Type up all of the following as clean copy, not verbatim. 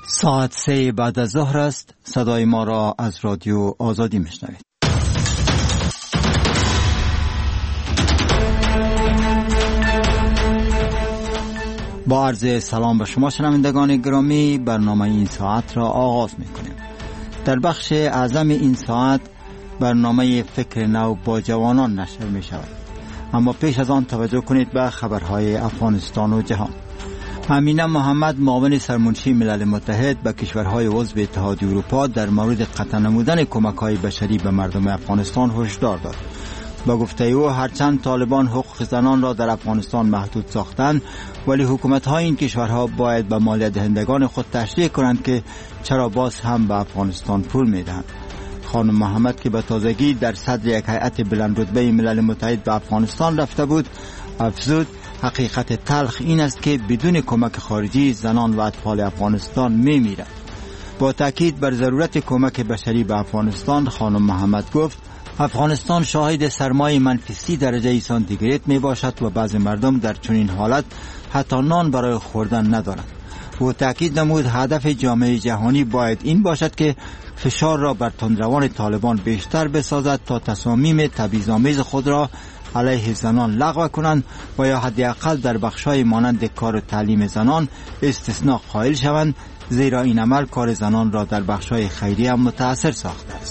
ساعت 3 بعد از ظهر است. صدای ما را از رادیو آزادی میشنوید. با عرض سلام به شما شنوندگان گرامی، برنامه این ساعت را آغاز میکنیم. در بخش اعظم این ساعت برنامه فکر نو با جوانان نشر می شود. اما پیش از آن توجه کنید به خبرهای افغانستان و جهان. امینه محمد، معاون سرمنشی ملل متحد، به کشورهای عضو اتحادیه اروپا در مورد قطع نمودن کمک‌های بشری به مردم افغانستان هشدار داد. با گفته او هرچند طالبان حقوق زنان را در افغانستان محدود ساختند، ولی حکومت‌های این کشورها باید به مالیات دهندگان خود تشریح کنند که چرا باز هم به افغانستان پول می‌دهند. خانم محمد که به تازگی در صدر یک هیئت بلند رتبه ملل متحد به افغانستان رفته بود، افزود حقیقت تلخ این است که بدون کمک خارجی زنان و اطفال افغانستان می‌میرند. با تاکید بر ضرورت کمک بشری به افغانستان، خانم محمد گفت افغانستان شاهد سرمایه منفی 30 درجه سانتیگراد می باشد و بعض مردم در چنین حالت حتی نان برای خوردن ندارند. او تاکید نمود هدف جامعه جهانی باید این باشد که فشار را بر تندروان طالبان بیشتر بسازد تا تصامیم تبعیض‌آمیز خود را علیه زنان لغو کنند و یا حداقل در بخش‌های مانند کار و تعلیم زنان استثناء قائل شوند، زیرا این عمل کار زنان را در بخش‌های خیریه متأثر ساخته است.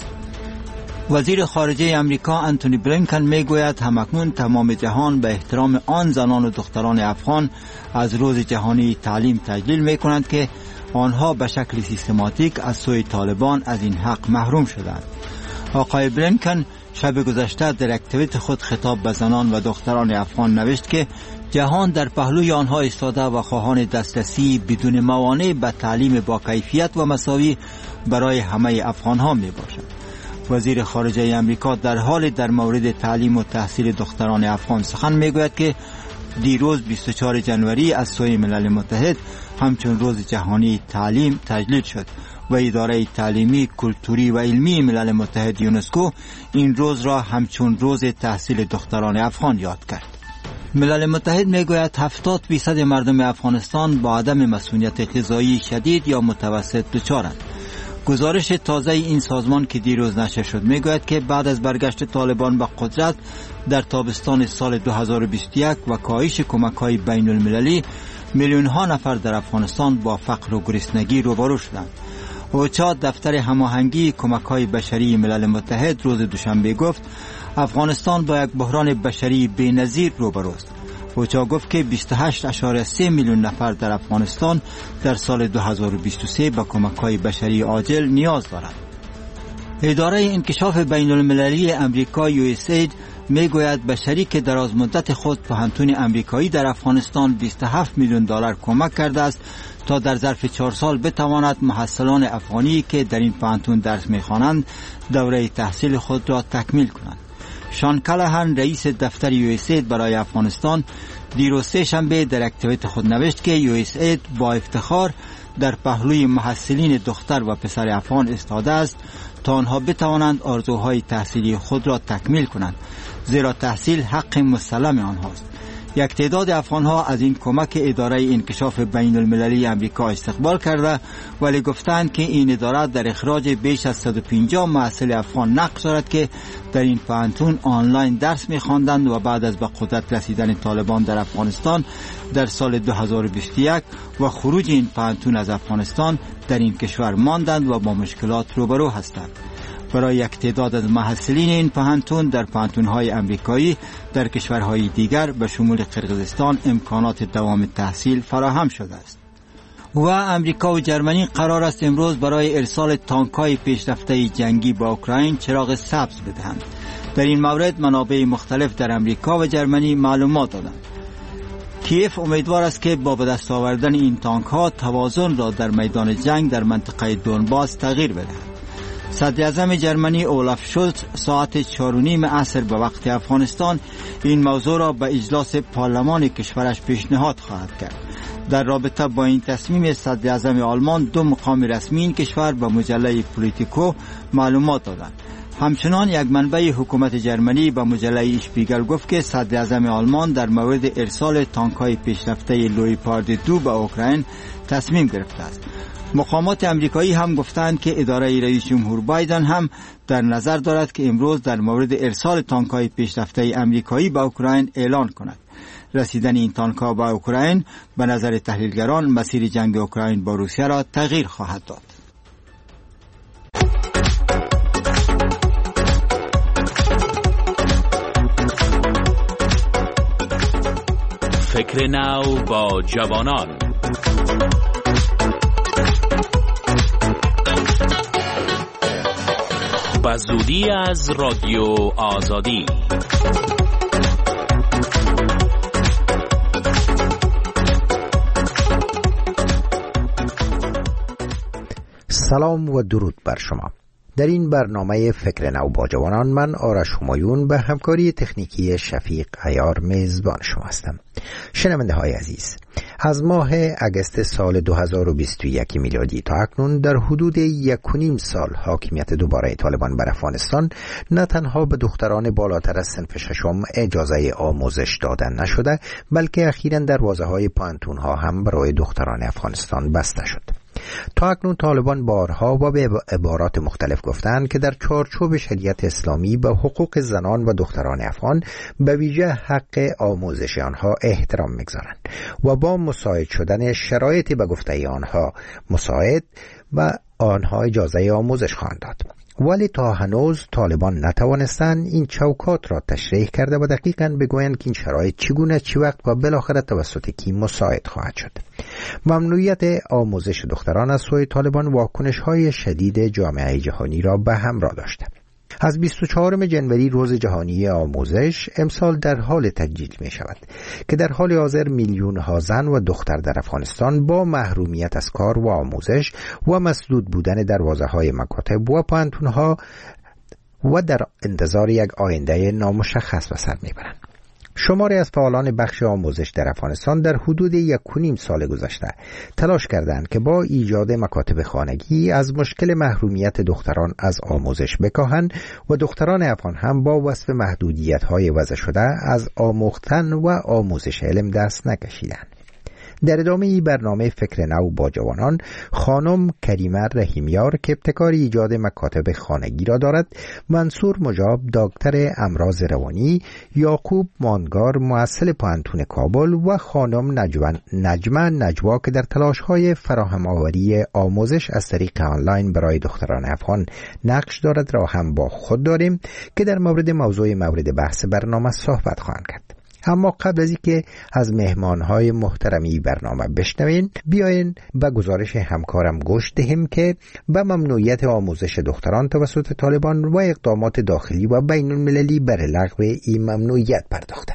وزیر خارجه امریکا انتونی بلینکن میگوید همکنون تمام جهان به احترام آن زنان و دختران افغان از روز جهانی تعلیم تجلیل میکنند که آنها به شکل سیستماتیک از سوی طالبان از این حق محروم شدند. آقای بلینکن شب گذشته در اکتیویت خود خطاب به زنان و دختران افغان نوشت که جهان در پهلوی آنها ایستاده و خواهان دسترسی بدون موانع به تعلیم با کیفیت و مساوی برای همه افغانها می باشد. وزیر خارجه امریکا در حال در مورد تعلیم و تحصیل دختران افغان سخن میگوید که دیروز 24 جنوری از سوی ملل متحد همچون روز جهانی تعلیم تجلیل شد و اداره تعلیمی، کلتوری و علمی ملل متحد یونسکو این روز را همچون روز تحصیل دختران افغان یاد کرد. ملل متحد میگوید 70% مردم افغانستان با عدم مسئولیت غذایی شدید یا متوسط دچارند. گزارش تازه این سازمان که دیروز نشر شد میگوید که بعد از برگشت طالبان به قدرت در تابستان سال 2021 و کاهش کمک‌های بین المللی، میلیون‌ها نفر در افغانستان با فقر و گرسنگی روبرو شدند. اوچا دفتر هماهنگی کمک‌های بشری ملل متحد روز دوشنبه گفت افغانستان با یک بحران بشری بی‌نظیر روبروست. اوچا گفت که 28.3 میلیون نفر در افغانستان در سال 2023 به کمک‌های بشری عاجل نیاز دارند. اداره انکشاف بین المللی امریکا USAID میگوید به شریک دراز مدت خود پوهنتون امریکایی در افغانستان 27 میلیون دلار کمک کرده است تا در ظرف 4 سال بتواند محصلان افغانی که در این پوهنتون درس می‌خوانند دوره تحصیل خود را تکمیل کنند. شان کلهن رئیس دفتر USAID برای افغانستان دیروز سه شنبه در اکتیویت خود نوشت که USAID با افتخار در پهلوی محصلین دختر و پسر افغان ایستاده است تا آنها بتوانند آرزوهای تحصیلی خود را تکمیل کنند، زیرا تحصیل حق مسلم آنهاست. یک تعداد افغانها از این کمک اداره انکشاف بین المللی امریکا استقبال کرده، ولی گفتند که این اداره در اخراج بیش از 150 محصل افغان نقش دارد که در این پوهنتون آنلاین درس می‌خواندند و بعد از به قدرت رسیدن طالبان در افغانستان در سال 2021 و خروج این پوهنتون از افغانستان در این کشور ماندند و با مشکلات روبرو هستند. برای یک تعداد از محصلین این پوهنتون در پوهنتون‌های امریکایی در کشورهای دیگر به شمول قرقیزستان امکانات دوام تحصیل فراهم شده است. و امریکا و جرمنی قرار است امروز برای ارسال تانک‌های پیشرفته جنگی با اوکراین چراغ سبز بدهند. در این مورد منابع مختلف در امریکا و جرمنی معلومات دادند. کیف امیدوار است که با به دست آوردن این تانک‌ها توازن را در میدان جنگ در منطقه دونباس تغییر بدهد. صدر اعظم جرمنی اولاف شولز ساعت 4:30 عصر به وقت افغانستان این موضوع را به اجلاس پارلمان کشورش پیشنهاد خواهد کرد. در رابطه با این تصمیم صدر اعظم آلمان دو مقام رسمی این کشور به مجله پولیتیکو معلومات دادند. همچنان یک منبع حکومت جرمنی به مجله اشپیگل گفت که صدر اعظم آلمان در مورد ارسال تانک‌های پیشرفته لویپارد 2 به اوکراین تصمیم گرفته است. مقامات امریکایی هم گفتند که اداره رئیس جمهور بایدن هم در نظر دارد که امروز در مورد ارسال تانک‌های پیشرفته امریکایی به اوکراین اعلان کند. رسیدن این تانک‌ها به اوکراین به نظر تحلیلگران مسیر جنگ اوکراین با روسیه را تغییر خواهد داد. فکر نو با جوانان. با زودی از رادیو آزادی. سلام و درود بر شما. در این برنامه فکر نو با جوانان من آرش همایون به همکاری تکنیکی شفیق عیار میزبان شما هستم. شنونده های عزیز، از ماه اگست سال 2021 میلادی تا اکنون در حدود 1.5 سال حاکمیت دوباره طالبان بر افغانستان نه تنها به دختران بالاتر از صنف ششم اجازه آموزش دادن نشده، بلکه اخیراً دروازه‌های پانتون‌ها هم برای دختران افغانستان بسته شد. تا اکنون طالبان بارها و به عبارات مختلف گفتند که در چارچوب شریعت اسلامی به حقوق زنان و دختران افغان به ویژه حق آموزش آنها احترام می‌گذارند و با مساعد شدن شرایطی به گفته آنها مساعد و آنها اجازه آموزش خواهند داد. ولی تا هنوز طالبان نتوانستند این چوکات را تشریح کرده و دقیقاً بگویند که این شرایط چگونه، چه وقت و بالاخره توسط کی مساعد خواهد شد. ممنوعیت آموزش دختران از سوی طالبان واکنش‌های شدید جامعه جهانی را به همراه داشته. از 24 جنوری روز جهانی آموزش امسال در حال تجلیل می شود که در حال حاضر میلیون ها زن و دختر در افغانستان با محرومیت از کار و آموزش و مسدود بودن دروازه های مکاتب و پانتون ها و در انتظار یک آینده نامشخص به سر می برند. شماری از فعالان بخش آموزش در افغانستان در حدود 1.5 سال گذشته تلاش کردند که با ایجاد مکاتب خانگی از مشکل محرومیت دختران از آموزش بکاهند و دختران افغان هم با وصف محدودیت‌های وضع شده از آموختن و آموزش علم دست نکشیدند. در ادامه برنامه فکر نو با جوانان، خانم کریمه رحیمیار که ابتکار ایجاد مکاتب خانگی را دارد، منصور مجاب دکتر امراض روانی، یعقوب مانگار مؤسس پانتون کابل و خانم نجمه نجوا که در تلاش‌های فراهم آوری آموزش از طریق آنلاین برای دختران افغان نقش دارد را هم با خود داریم که در مورد بحث برنامه صحبت خواهند کرد. اما قبل از اینکه از مهمانهای محترمی برنامه بشنوین، بیاین به گزارش همکارم گوش دهیم که به ممنوعیت آموزش دختران توسط طالبان و اقدامات داخلی و بین المللی بر لغو این ممنوعیت پرداخته.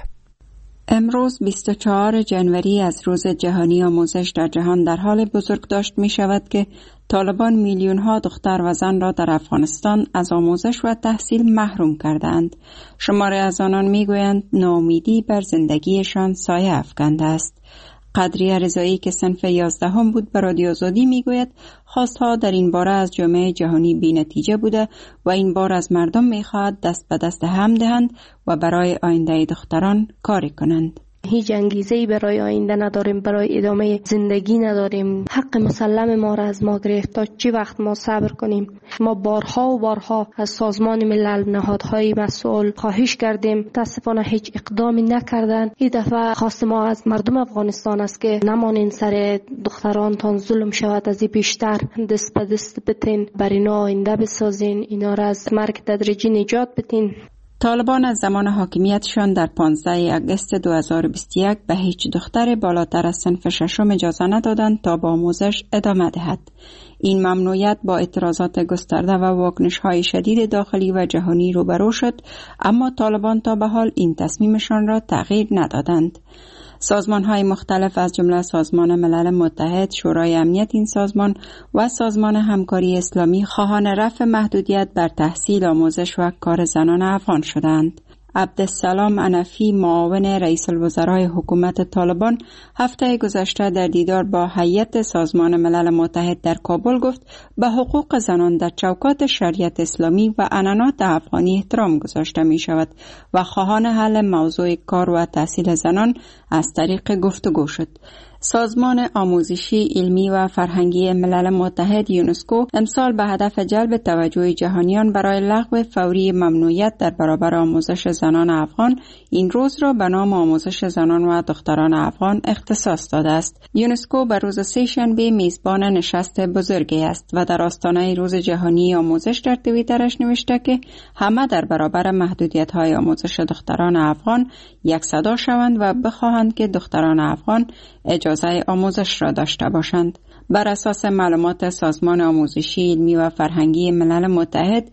امروز 24 جنوری از روز جهانی آموزش در جهان در حال بزرگداشت می شود که طالبان میلیون ها دختر و زن را در افغانستان از آموزش و تحصیل محروم کردند. شماری از آنان می گویند ناامیدی بر زندگیشان سایه افکنده است. قدریه رضایی که صنف 11 بود به رادیو آزادی می گوید خواستها در این باره از جامعه جهانی بی نتیجه بوده و این بار از مردم می خواهد دست به دست هم دهند و برای آینده دختران کاری کنند. هیچ انگیزه‌ای برای آینده نداریم، برای ادامه زندگی نداریم. حق مسلم ما را از ما گرفت. تا چی وقت ما صبر کنیم؟ ما بارها و بارها از سازمان ملل، نهادهای مسئول خواهش کردیم، متاسفانه هیچ اقدامی نکردند. این دفعه خواست ما از مردم افغانستان است که نمانین سر دختران تان ظلم شود، از این بیشتر دست به دست بتین، بر اینا آینده بسازین، اینا را از مرگ تدریجی نجات بدین. طالبان از زمان حاکمیتشان در 15 اگست 2021 به هیچ دختر بالاتر از صنف ششم اجازه ندادند تا با آموزش ادامه دهد. این ممنوعیت با اعتراضات گسترده و واکنش‌های شدید داخلی و جهانی روبرو شد، اما طالبان تا به حال این تصمیمشان را تغییر ندادند. سازمان‌های مختلف از جمله سازمان ملل متحد، شورای امنیت این سازمان و سازمان همکاری اسلامی خواهان رفع محدودیت بر تحصیل، آموزش و کار زنان افغان شدند. عبدالسلام انفی معاون رئیس الوزرای حکومت طالبان هفته گذشته در دیدار با هیئت سازمان ملل متحد در کابل گفت به حقوق زنان در چوکات شریعت اسلامی و عنعنات افغانی احترام گذاشته می شود و خواهان حل موضوع کار و تحصیل زنان از طریق گفتگو شد. سازمان آموزشی، علمی و فرهنگی ملل متحد یونسکو امسال به هدف جلب توجه جهانیان برای لغو فوری ممنوعیت در برابر آموزش زنان افغان این روز را به نام آموزش زنان و دختران افغان اختصاص داده است. یونسکو به روز سه‌شنبه میزبان نشست بزرگی است و در آستانه روز جهانی آموزش در توییترش نوشته که همه در برابر محدودیت‌های آموزش دختران افغان یک صدا شوند و بخواهند که دختران افغان اجازه آموزش را داشته باشند. بر اساس معلومات سازمان آموزشی، علمی و فرهنگی ملل متحد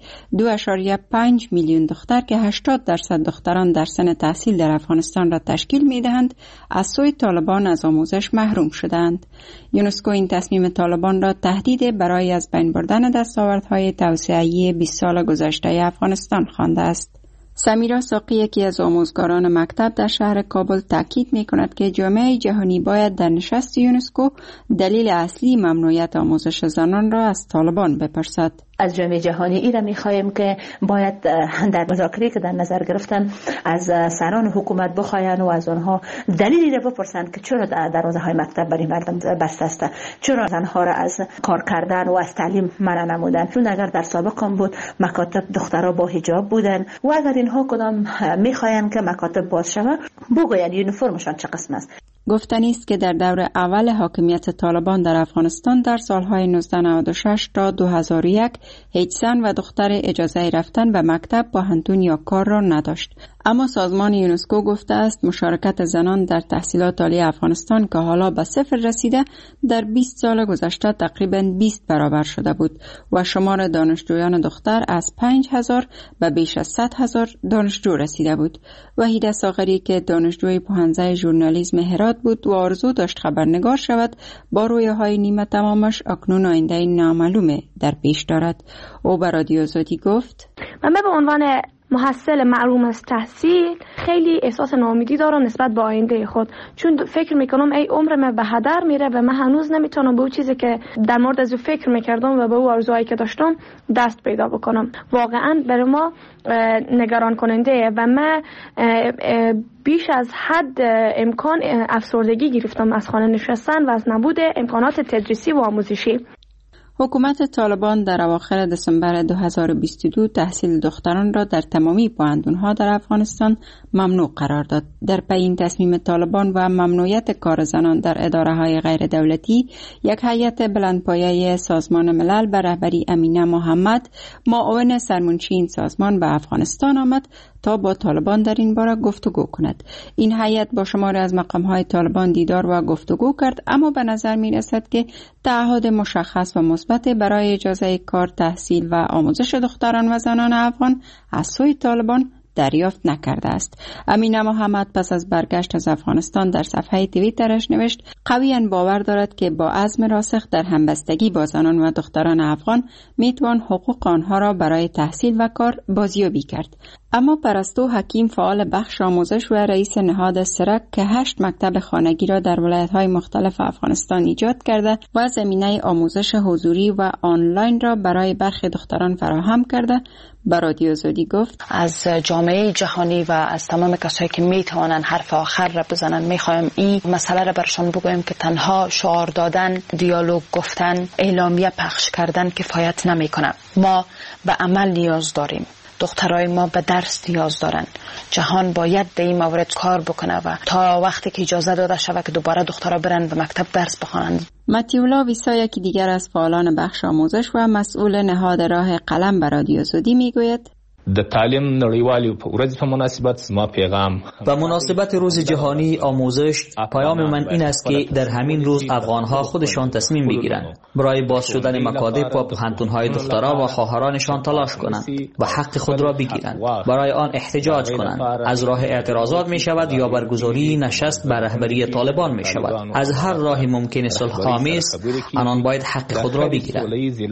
2.5 میلیون دختر که 80% دختران در سن تحصیل در افغانستان را تشکیل می‌دهند از سوی طالبان از آموزش محروم شدند. یونسکو این تصمیم طالبان را تهدید برای از بین بردن دستاوردهای توسعه‌ای 20 سال گذشته افغانستان خوانده است. سمیرا ساقی، یکی از آموزگاران مکتب در شهر کابل، تاکید می‌کند که جامعه جهانی باید در نشست یونسکو دلیل اصلی ممنوعیت آموزش زنان را از طالبان بپرسد. از جامعه جهانی ایرا می‌خواهیم که باید در مذاکره که در نظر گرفتن از سران حکومت بخواین و از آنها دلیلی را بپرسند که چرا دروازه‌های مکتب برای مردم بسته است، چرا زنها را از کار کردن و از تعلیم منع نمودن، چون اگر در سابق هم بود مکاتب دخترها با حجاب بودن و اگر اینها کدام می‌خواین که مکاتب باز شود بگویند یونیفرمشان چه قسم است. گفتنی است که در دور اول حاکمیت طالبان در افغانستان در سالهای 1996 تا 2001 هیچ زن و دختر اجازه رفتن به مکتب، پانتون یا کار را نداشت. اما سازمان یونسکو گفته است مشارکت زنان در تحصیلات عالی افغانستان که حالا به 0 رسیده در 20 سال گذشته تقریباً 20 برابر شده بود و شمار دانشجویان دختر از 5000 به بیش از 100,000 دانشجو رسیده بود. وحیده ساغری که دانشجوی پوهنځی ژورنالیسم هرات بود و آرزو داشت خبرنگار شود، با رویاهای نیمه تمامش اکنون آینده نامعلومه در پیش دارد. او به رادیو آزادی گفت: من به عنوان محصل محروم از تحصیل خیلی احساس ناامیدی دارم نسبت به آینده خود، چون فکر میکنم ای عمر من به هدر میره و من هنوز نمیتونم به اون چیزی که در مورد از فکر میکردم و به اون آرزوهایی که داشتم دست پیدا بکنم. واقعا برای ما نگران کننده و من بیش از حد امکان افسردگی گرفتم از خانه نشستن و از نبود امکانات تدریسی و آموزشی. حکومت طالبان در اواخر دسامبر 2022 تحصیل دختران را در تمامی پوهنتون‌ها در افغانستان ممنوع قرار داد. در پی این تصمیم طالبان و ممنوعیت کار زنان در اداره‌های غیر دولتی، یک هیئت بلندپایه سازمان ملل به رهبری امینه محمد، معاون سرمنشی این سازمان به افغانستان آمد تا با طالبان در این باره گفتگو کند. این هیئت با شماری از مقام‌های طالبان دیدار و گفتگو کرد، اما به نظر می‌رسد که تعهد مشخص و مثبت برای اجازه کار، تحصیل و آموزش دختران و زنان افغان از سوی طالبان دریافت نکرده است. امینه محمد پس از برگشت از افغانستان در صفحه توییترش نوشت: قویاً باور دارد که با عزم راسخ در همبستگی با زنان و دختران افغان میتوان حقوق آنها را برای تحصیل و کار بازیابی کرد. اما پرستو حکیم، فعال بخش آموزش و رئیس نهاد سرک که 8 مکتب خانگی را در ولایت‌های مختلف افغانستان ایجاد کرده و زمینه آموزش حضوری و آنلاین را برای برخی دختران فراهم کرده، به رادیو آزادی گفت: از جامعه جهانی و از تمام کسایی که میتوانن حرف آخر را بزنن میخوایم این مسئله را برشان بگویم که تنها شعار دادن، دیالوگ گفتن، اعلامیه پخش کردن کفایت نمیکنه. ما به عمل نیاز داریم. دخترای ما به درس نیاز دارن. جهان باید در این مورد کار بکنه و تا وقتی که اجازه داده شود که دوباره دخترها برن به مکتب درس بخوانند. متیولا ویسا، یکی دیگر از فعالان بخش آموزش و مسئول نهاد راه قلم، به رادیو آزادی میگوید: د تعلیم نړیوالې ورځ په مناسبت زما پیغام به مناسبت روز جهانی آموزش، پیام من این است که در همین روز افغان‌ها خودشان تصمیم بگیرند برای باز شدن مکاتب و پوهنتون‌های دخترها و خواهرانشان تلاش کنند و حق خود را بگیرند، برای آن احتجاج کنند. از راه اعتراضات می شود یا برگزاری نشست بر رهبری طالبان می شود. از هر راه ممکن صلح آمیز آنان باید حق خود را بگیرند.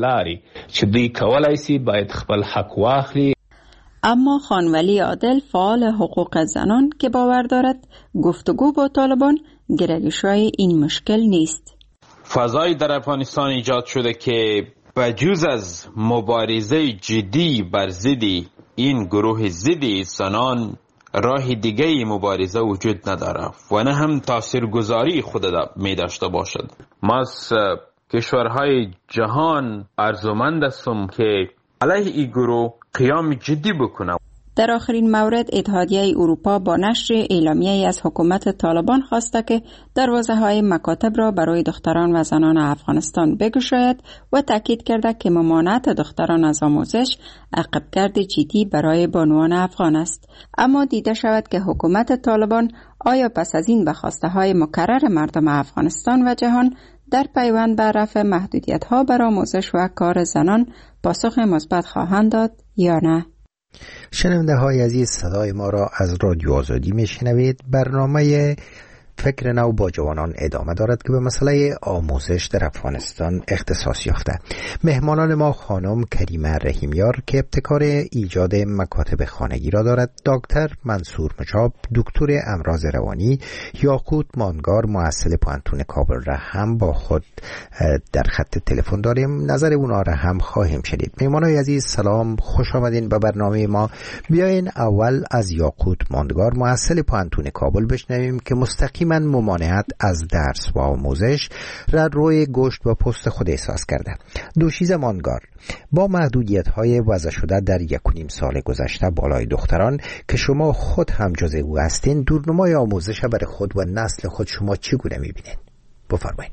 چې دوی کولای شي باید خپل حق واخلي. اما خانولی عادل، فعال حقوق زنان که باور دارد گفتگو با طالبان گره‌گشای این مشکل نیست. فضایی در افغانستان ایجاد شده که بجز از مبارزه جدی بر ضد این گروه ضد زنان، راه دیگه مبارزه وجود نداره و نه هم تاثیرگذاری خود می داشته باشد. ما از کشورهای جهان ارزومند هستم که علیه این گروه قیام جدی بکنه. در آخرین مورد اتحادیه اروپا با نشر اعلامیه‌ای از حکومت طالبان خواسته که دروازه‌های مکاتب را برای دختران و زنان افغانستان بگشاید و تاکید کرده که ممانعت دختران از آموزش عقبگرد جدی برای بانوان افغان است. اما دیده شود که حکومت طالبان آیا پس از این به خواسته‌های مکرر مردم افغانستان و جهان در پیوند به رفع محدودیت‌ها بر آموزش و کار زنان پاسخ مثبت خواهند داد یا نه؟ شنونده های عزیز، صدای ما را از رادیو آزادی میشنوید. برنامه فکر نو با جوانان ادامه دارد که به مسئله آموزش در افغانستان اختصاص یافته. مهمانان ما خانم کریمه رحیمیار که ابتکار ایجاد مکاتب خانگی را دارد، دکتر منصور مجاب دکتر امراض روانی، یاقوت مانگار مؤسس پانتون کابل را هم با خود در خط تلفن داریم. نظر اونا را هم خواهیم شنید. مهمانان عزیز سلام، خوش آمدین به برنامه ما. بیاین اول از یاقوت مانگار مؤسس پانتون کابل بشنویم که مستقیم من ممانعت از درس و آموزش را روی گوشت و پوست خود احساس کرده. دوشیزه مانگار با محدودیت‌های وضع شده در 1.5 سال گذشته بالای دختران که شما خود هم جزء او هستین، دورنمای آموزش برای خود و نسل خود شما چگونه می‌بینید؟ بفرمایید.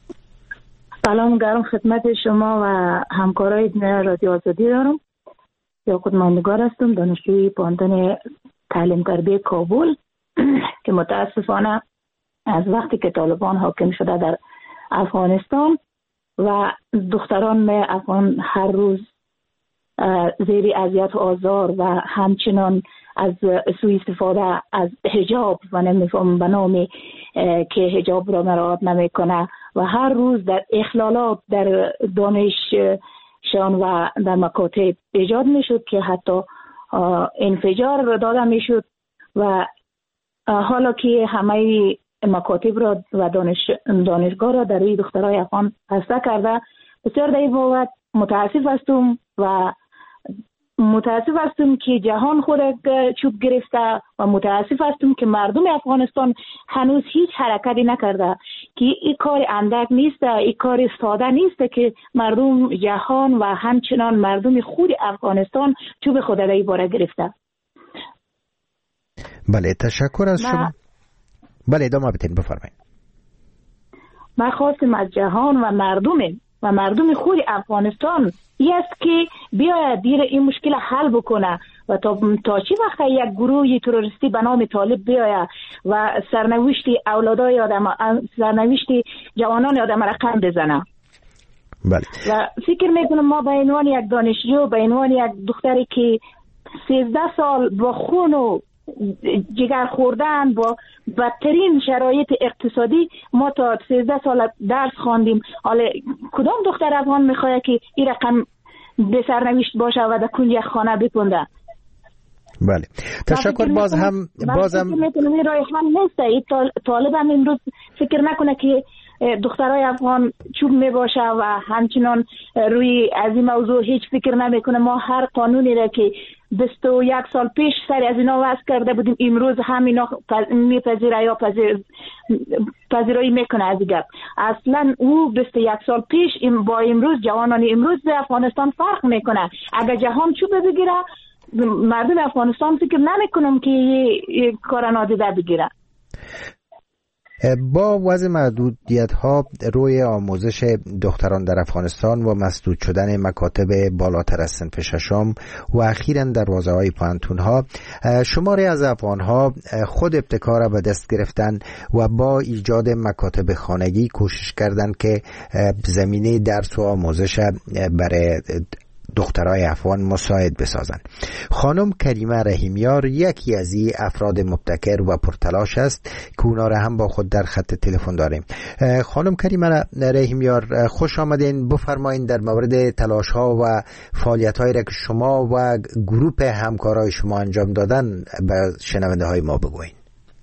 سلام گرم خدمت شما و همکارای رادیو آزادی دارم. یاقوت مانگار هستم، دانشجوی پانتون تعلیم تربیت کابل که متاسفانه از وقتی که طالبان حاکم شده در افغانستان و دختران افغان هر روز زیر اذیت و آزار و همچنان از سوء استفاده از حجاب و نمیفهم به نامی که حجاب را مراعات نمیکنه و هر روز در اخلالات در دانششان و در مکاتب ایجاد میشد که حتی انفجار داده میشد و حالا که همه مکاتب را و دانشگاه را در روی دخترای افغان بسته کرده، بسیار در این بابت متاسف هستم که جهان خود چوب گرفته و متاسف هستم که مردم افغانستان هنوز هیچ حرکتی نکرده که این کار اندک نیست، این کار ساده نیست که مردم جهان و همچنان مردم خود افغانستان چوب خود را این باره گرفته. بله، تشکر از شما. بله، ادامه بدین، بفرمایید. من خواستم از جهان و مردم خود افغانستان این است که بیاید دیر این مشکل حل بکنه و تا چی وقت یک گروه تروریستی به نام طالب بیاید و سرنوشت اولادای آدم، سرنوشت جوانان آدم رقم بزنه. بله. و فکر میکنم ما به عنوان یک دانشجو، به عنوان یک دختری که 13 سال با خون و جگر خوردن با بدترین شرایط اقتصادی ما تا 13 سال درس خواندیم، حالا کدام دختر افغان میخواد که این رقم به سرنوشت باشه و در کنج خانه بپونده؟ بله، تشکر. بازم میتونم این راه حل نیست. این طالب هم امروز فکر نکنه که دخترای افغان چوب میباشه و همچنان روی از این موضوع هیچ فکر نمیکنه. ما هر قانونی را که 21 سال پیش سر از اینا وضع کرده بودیم امروز هم اینا میپذیره یا پذیرایی میکنه از گپ. اصلا او 21 سال پیش با امروز جوانان امروز افغانستان فرق میکنه. اگر جهان چوب بگیره مردم افغانستان فکر نمیکنم که یه کار نادیده بگیره. با وضع محدودیت‌ها روی آموزش دختران در افغانستان و مسدود شدن مکاتب بالاتر از صنف ششم و اخیراً دروازه‌های پانتون‌ها، شماری از افغان‌ها خود ابتکار به دست گرفتن و با ایجاد مکاتب خانگی کوشش کردند که زمینه درس و آموزش برای دخترای افغان مساعد بسازن. خانم کریمه رحیمیار یکی از این افراد مبتکر و پرتلاش است که اونا را هم با خود در خط تلفن داریم. خانم کریمه رحیمیار، خوش آمدین. بفرمایید در مورد تلاش ها و فعالیت هایی را که شما و گروپ همکارای شما انجام دادن به شنونده های ما بگوین.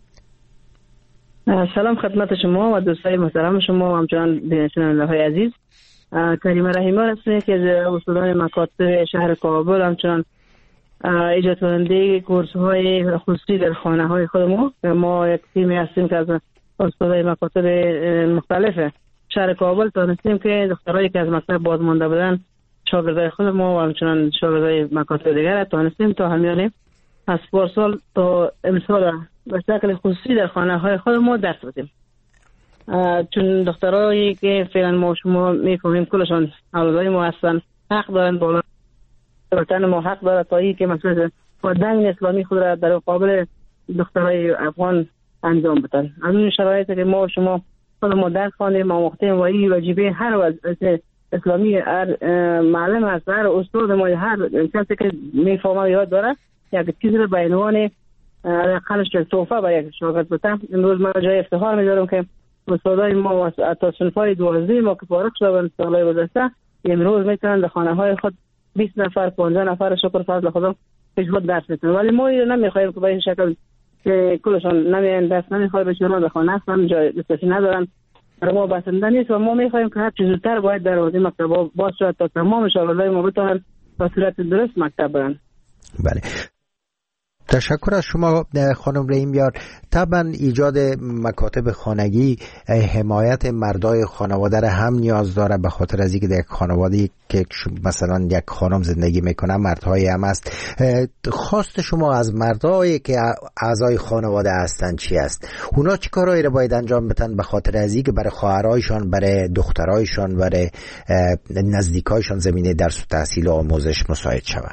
سلام خدمت شما و دوستای محترم شما و همچنان شنونده های عزیز. کریمه رحیمیار هستم که از استادان مکاتب شهر کابل، همچنان ایجاد کننده کورس های خصوصی در خانه های خودمون. ما یک تیمی هستیم که از استادای مکاتب مختلف شهر کابل تانستیم که دخترایی که از مکتب بازمانده بودن، شاگردای خود ما و همچنان شاگردای مکاتب دیگر تانستیم تا همیانه از پارسال تا امسال به شکل خصوصی در خانه های خود ما درس بدیم. چون دخترایی که فعلا ما شما میفهمیم کلشان اولادای ما هستن، حق دارن بالا وطن ما حق داره تا این که مثلا دین اسلامی خود را در مقابل دخترای افغان انجام بدن. از این شرایطی که ما شما خود ما درس خواندیم، آموختیم و این واجبه هر وضع اسلامی، هر معلم هست، هر استاد ما، هر کسی که میفهمه یاد داره یک چیزی رو به عنوان قلش توفه به یک شاگرد بدم. امروز من جای افتخار می‌دارم که استادای ما تا صنفای 12 ما که فارغ شدن سالهای گذشته امروز میتونن در خانه‌های خود 20 نفر 15 نفر شکر فضل خدا پیش خود درس بدن. ولی ما اینو نمی‌خوایم که به این شکل که کلشون نمیان درس نمی‌خواد بشورن در خانه هستن، جای دسترسی ندارن. ما بسنده نیست و ما می‌خوایم که هر چیز زودتر باید دروازه مکتب باز شود تا تمام شاگردای ما بتونن به صورت درست مکتب برن. بله، تشکر از شما خانم رحیمیار. طبعا ایجاد مکاتب خانگی حمایت مردای خانواده را هم نیاز داره، به خاطر از اینکه در یک خانواده‌ای که مثلا یک خانم زندگی میکنه مردهای هم است. خواست شما از مردایی که اعضای خانواده هستن چی است؟ اونا چی کارهایی را باید انجام بدن به خاطر از اینکه برای خواهرایشان، برای دخترایشان، برای نزدیکایشان زمینه درس و تحصیل و آموزش مساعد شود؟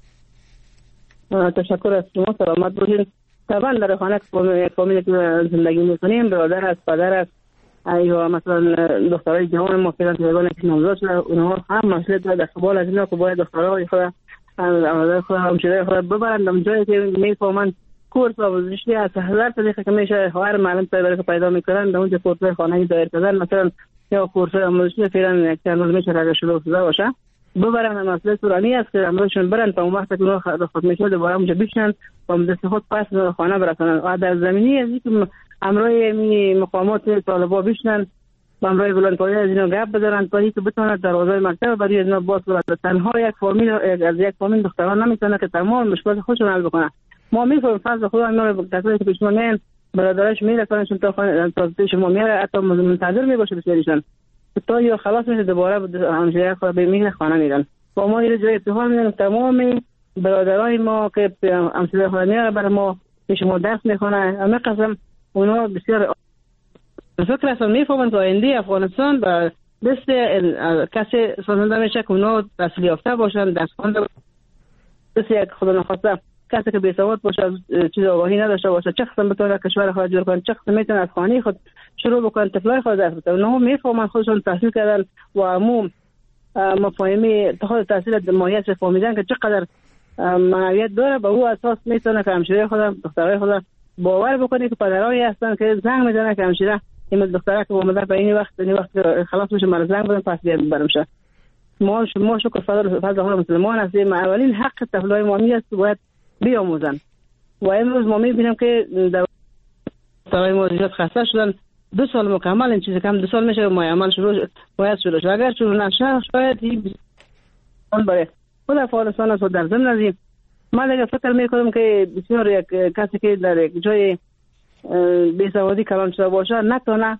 تشکر از شما، سلامت باشید. طبعا در خانه فامیلی که زندگی میکنیم، برادر است، پدر است، یا مثلا دخترای جوان ما فعلا تقریبا که نوزاد شده، اونها هم مسئله در قبال از اینا که باید دخترای خود اولاد خود همشیره خود ببرند در جایی که میفهمن کورس آموزشی از 1000 طریقه که میشه هر معلم پیدا میکنن در اونجا کورس خانگی دایر کردن. مثلا یا کورس آموزشی فعلا یک چند روز میشه اگه شروع شده باشه ببرن. مسئله سورانی است که امروزشون برن تا اون وقت که اونها خود میشه دوباره اونجا بشنن و دست خود پس خانه برسنن. و در زمینی از اینکه امروی مقامات طالبا بشنن و امروی بلندپایه از اینا گپ بزنن تا اینکه بتونن دروازه مکتب برای اینا باز کنن. تنها یک فامیل از یک فامیل دختران نمیتونه که تمام مشکلات خودشون حل بکنه. ما میفهمیم فضل خدا اینا رو کسایی که پیش ما میان برادرش میره کنشون تا خانه تا پیش ما میره، حتی منتظر میباشه بسیارشون تا یا خلاص میشه دوباره همشیره خود به میگه خانه میرن. با ما یه جای افتخار میدن تمام برادرای ما که همشیره خود میره برای ما پیش ما درس میخونه. همه قسم اونا بسیار فکر اصلا میفهمن که آینده افغانستان و دست کسی سازنده میشه که اونا تحصیل یافته باشن، درس خوانده دست یک خدا نخواسته کسی که بی‌سواد باشه، چیز آگاهی نداشته باشه، چه قسم بتونه کشور خود جور کنه، چه قسم میتونه از خانه خود شروع بکنه طفلای خود درس بده. اونا میفهمن خودشون تحصیل کردن و عموم مفاهیم خود تحصیل ماهیت فهمیدن که چقدر معنویت داره. به او اساس میتونه که همشیره خود دخترای خود باور بکنه که پدرایی هستن که زنگ میزنه که همشیره این دختره که اومده به این وقت خلاص میشه مرا زنگ بزن پس بیاد برمشه. ما شکر فضل خدا مسلمان هستیم. اولین حق طفلای ما است باید بیاموزن و امروز ما میبینیم که دخترای ما زیاد خسته شدن. 2 سال مکمل این چیز کم 2 سال میشه ما عمل باید شروع شد. اگر شروع نشه شاید این برای خود افغانستان است و در ضمن از این من دیگه فکر میکنم که بسیار یک کسی که در یک جای بی‌سوادی کلان شده باشه نتونه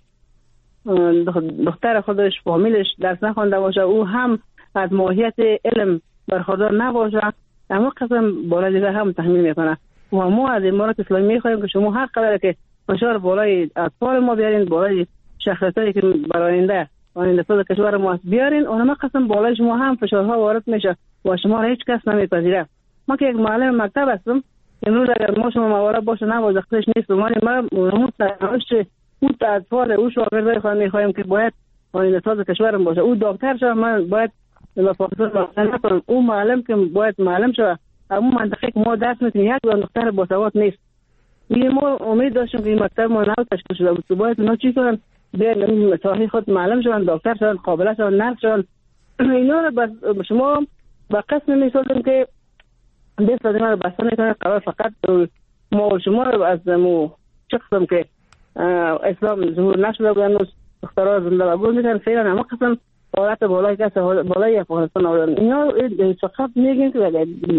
دختر خودش فامیلش درس نخوانده باشه، او هم از ماهیت علم برخوردار نباشه، اما قسم بالا دیگه هم تحمیل میکنه. و ما از امارات اسلامی میخوایم که شما هر قدر که فشار بالای اطفال ما بیارین، بالای شخصیتایی که برای آینده ساز کشور ما بیارین، اونم قسم بالای شما هم فشارها وارد میشه و شما را هیچ کس نمیپذیره. ما که یک معلم مکتب هستم، امروز اگر ما شما موارد باشه نوازختش نیست ولی ما سرنوشت او اطفال او شاگردای خود میخوایم که باید آینده ساز کشورم باشه. او دکتر شد، من باید و پاکستان نکنم. او معلم که باید معلم شد. اما منطقه که ما درس میتونیم یک دختر با سواد نیست. این ما امید داشتیم که این مکتب ما نو تشکیل شده بود. باید اونا چی کنن؟ بیان صاحب خود معلم شدن، دکتر شدن، قابله شدن، نرس شدن. اینا رو بس شما با قسم میسازیم که دست از اینا رو بسته میکنه. قرار فقط ما و شما رو از مو چه قسم که اسلام ظهور نشده بودن دخترها زنده بگور میکنن. فعلا همه قسم حالت بالای افغانستان آوردن. اینا فقط میگن که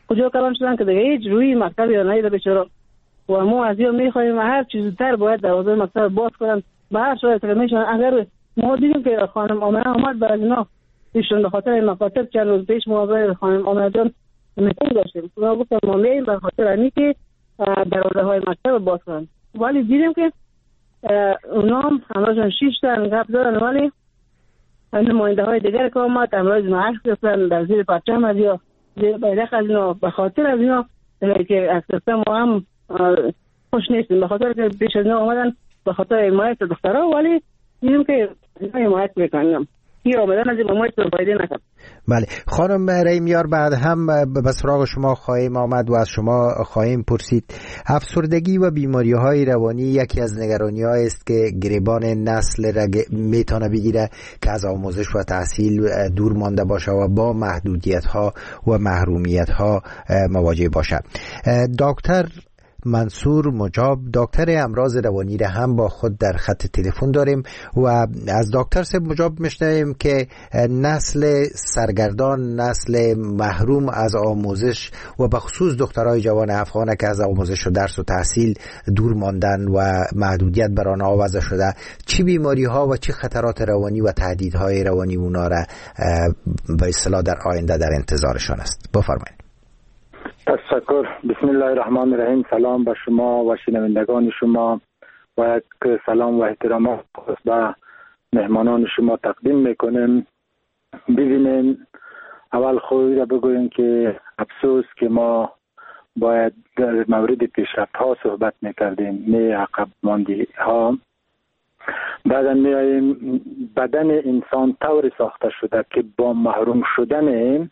کجا کلان شدن که دیگه هیچ روی مکتب یا نیده بیچاره. و ما از یا میخوایم هر چیز زودتر باید دروازه مکتب باز کنن به هر شرایط که میشن. اگر ما دیدیم که خانم آمنه آمد بر از اینا ایشون به خاطر این مکاتب چند روز پیش ما خانم آمنه جان میتونگ داشتیم، ما گفتم ما میاییم به خاطر اینی که دروازه های مکتب باز کنن، ولی دیدیم که اونا هم همراهشون 6 تا گپ زدن، ولی نماینده های دیگر که آمد امروز عکس گرفتن در زیر پرچم از یا زیر بیرق از اینا. به خاطر از اینا که از سیستم ما هم خوش نیستیم، به خاطر که پیش از اینا آمدن به خاطر حمایت دخترها، ولی دیدیم که اینا حمایت میکنن یا آمدن از این حمایت فایده نکرد. بله خانم رحیمیار، بعد هم به سراغ شما خواهیم آمد و از شما خواهیم پرسید. افسردگی و بیماری های روانی یکی از نگرانی های است که گریبان نسل را میتونه بگیره که از آموزش و تحصیل دور مانده باشه و با محدودیت ها و محرومیت ها مواجه باشه. دکتر منصور مجاب، دکتر امراض روانی را هم با خود در خط تلفن داریم و از دکتر صاحب مجاب میشنویم که نسل سرگردان، نسل محروم از آموزش و به خصوص دخترای جوان افغان که از آموزش و درس و تحصیل دور ماندن و محدودیت بر آنها وضع شده، چی بیماری ها و چی خطرات روانی و تهدیدهای روانی اونا را به اصطلاح در آینده در انتظارشان است؟ بفرمایید. تشکر. بسم الله الرحمن الرحیم. سلام به شما و شنوندگان شما و یک سلام و احترام به مهمانان شما تقدیم میکنیم. ببینین اول خودی را بگویم که افسوس که ما باید در مورد پیشرفت ها صحبت میکردیم، نه عقب ماندگی ها. بعدا میاییم بدن انسان طوری ساخته شده که با محروم شدن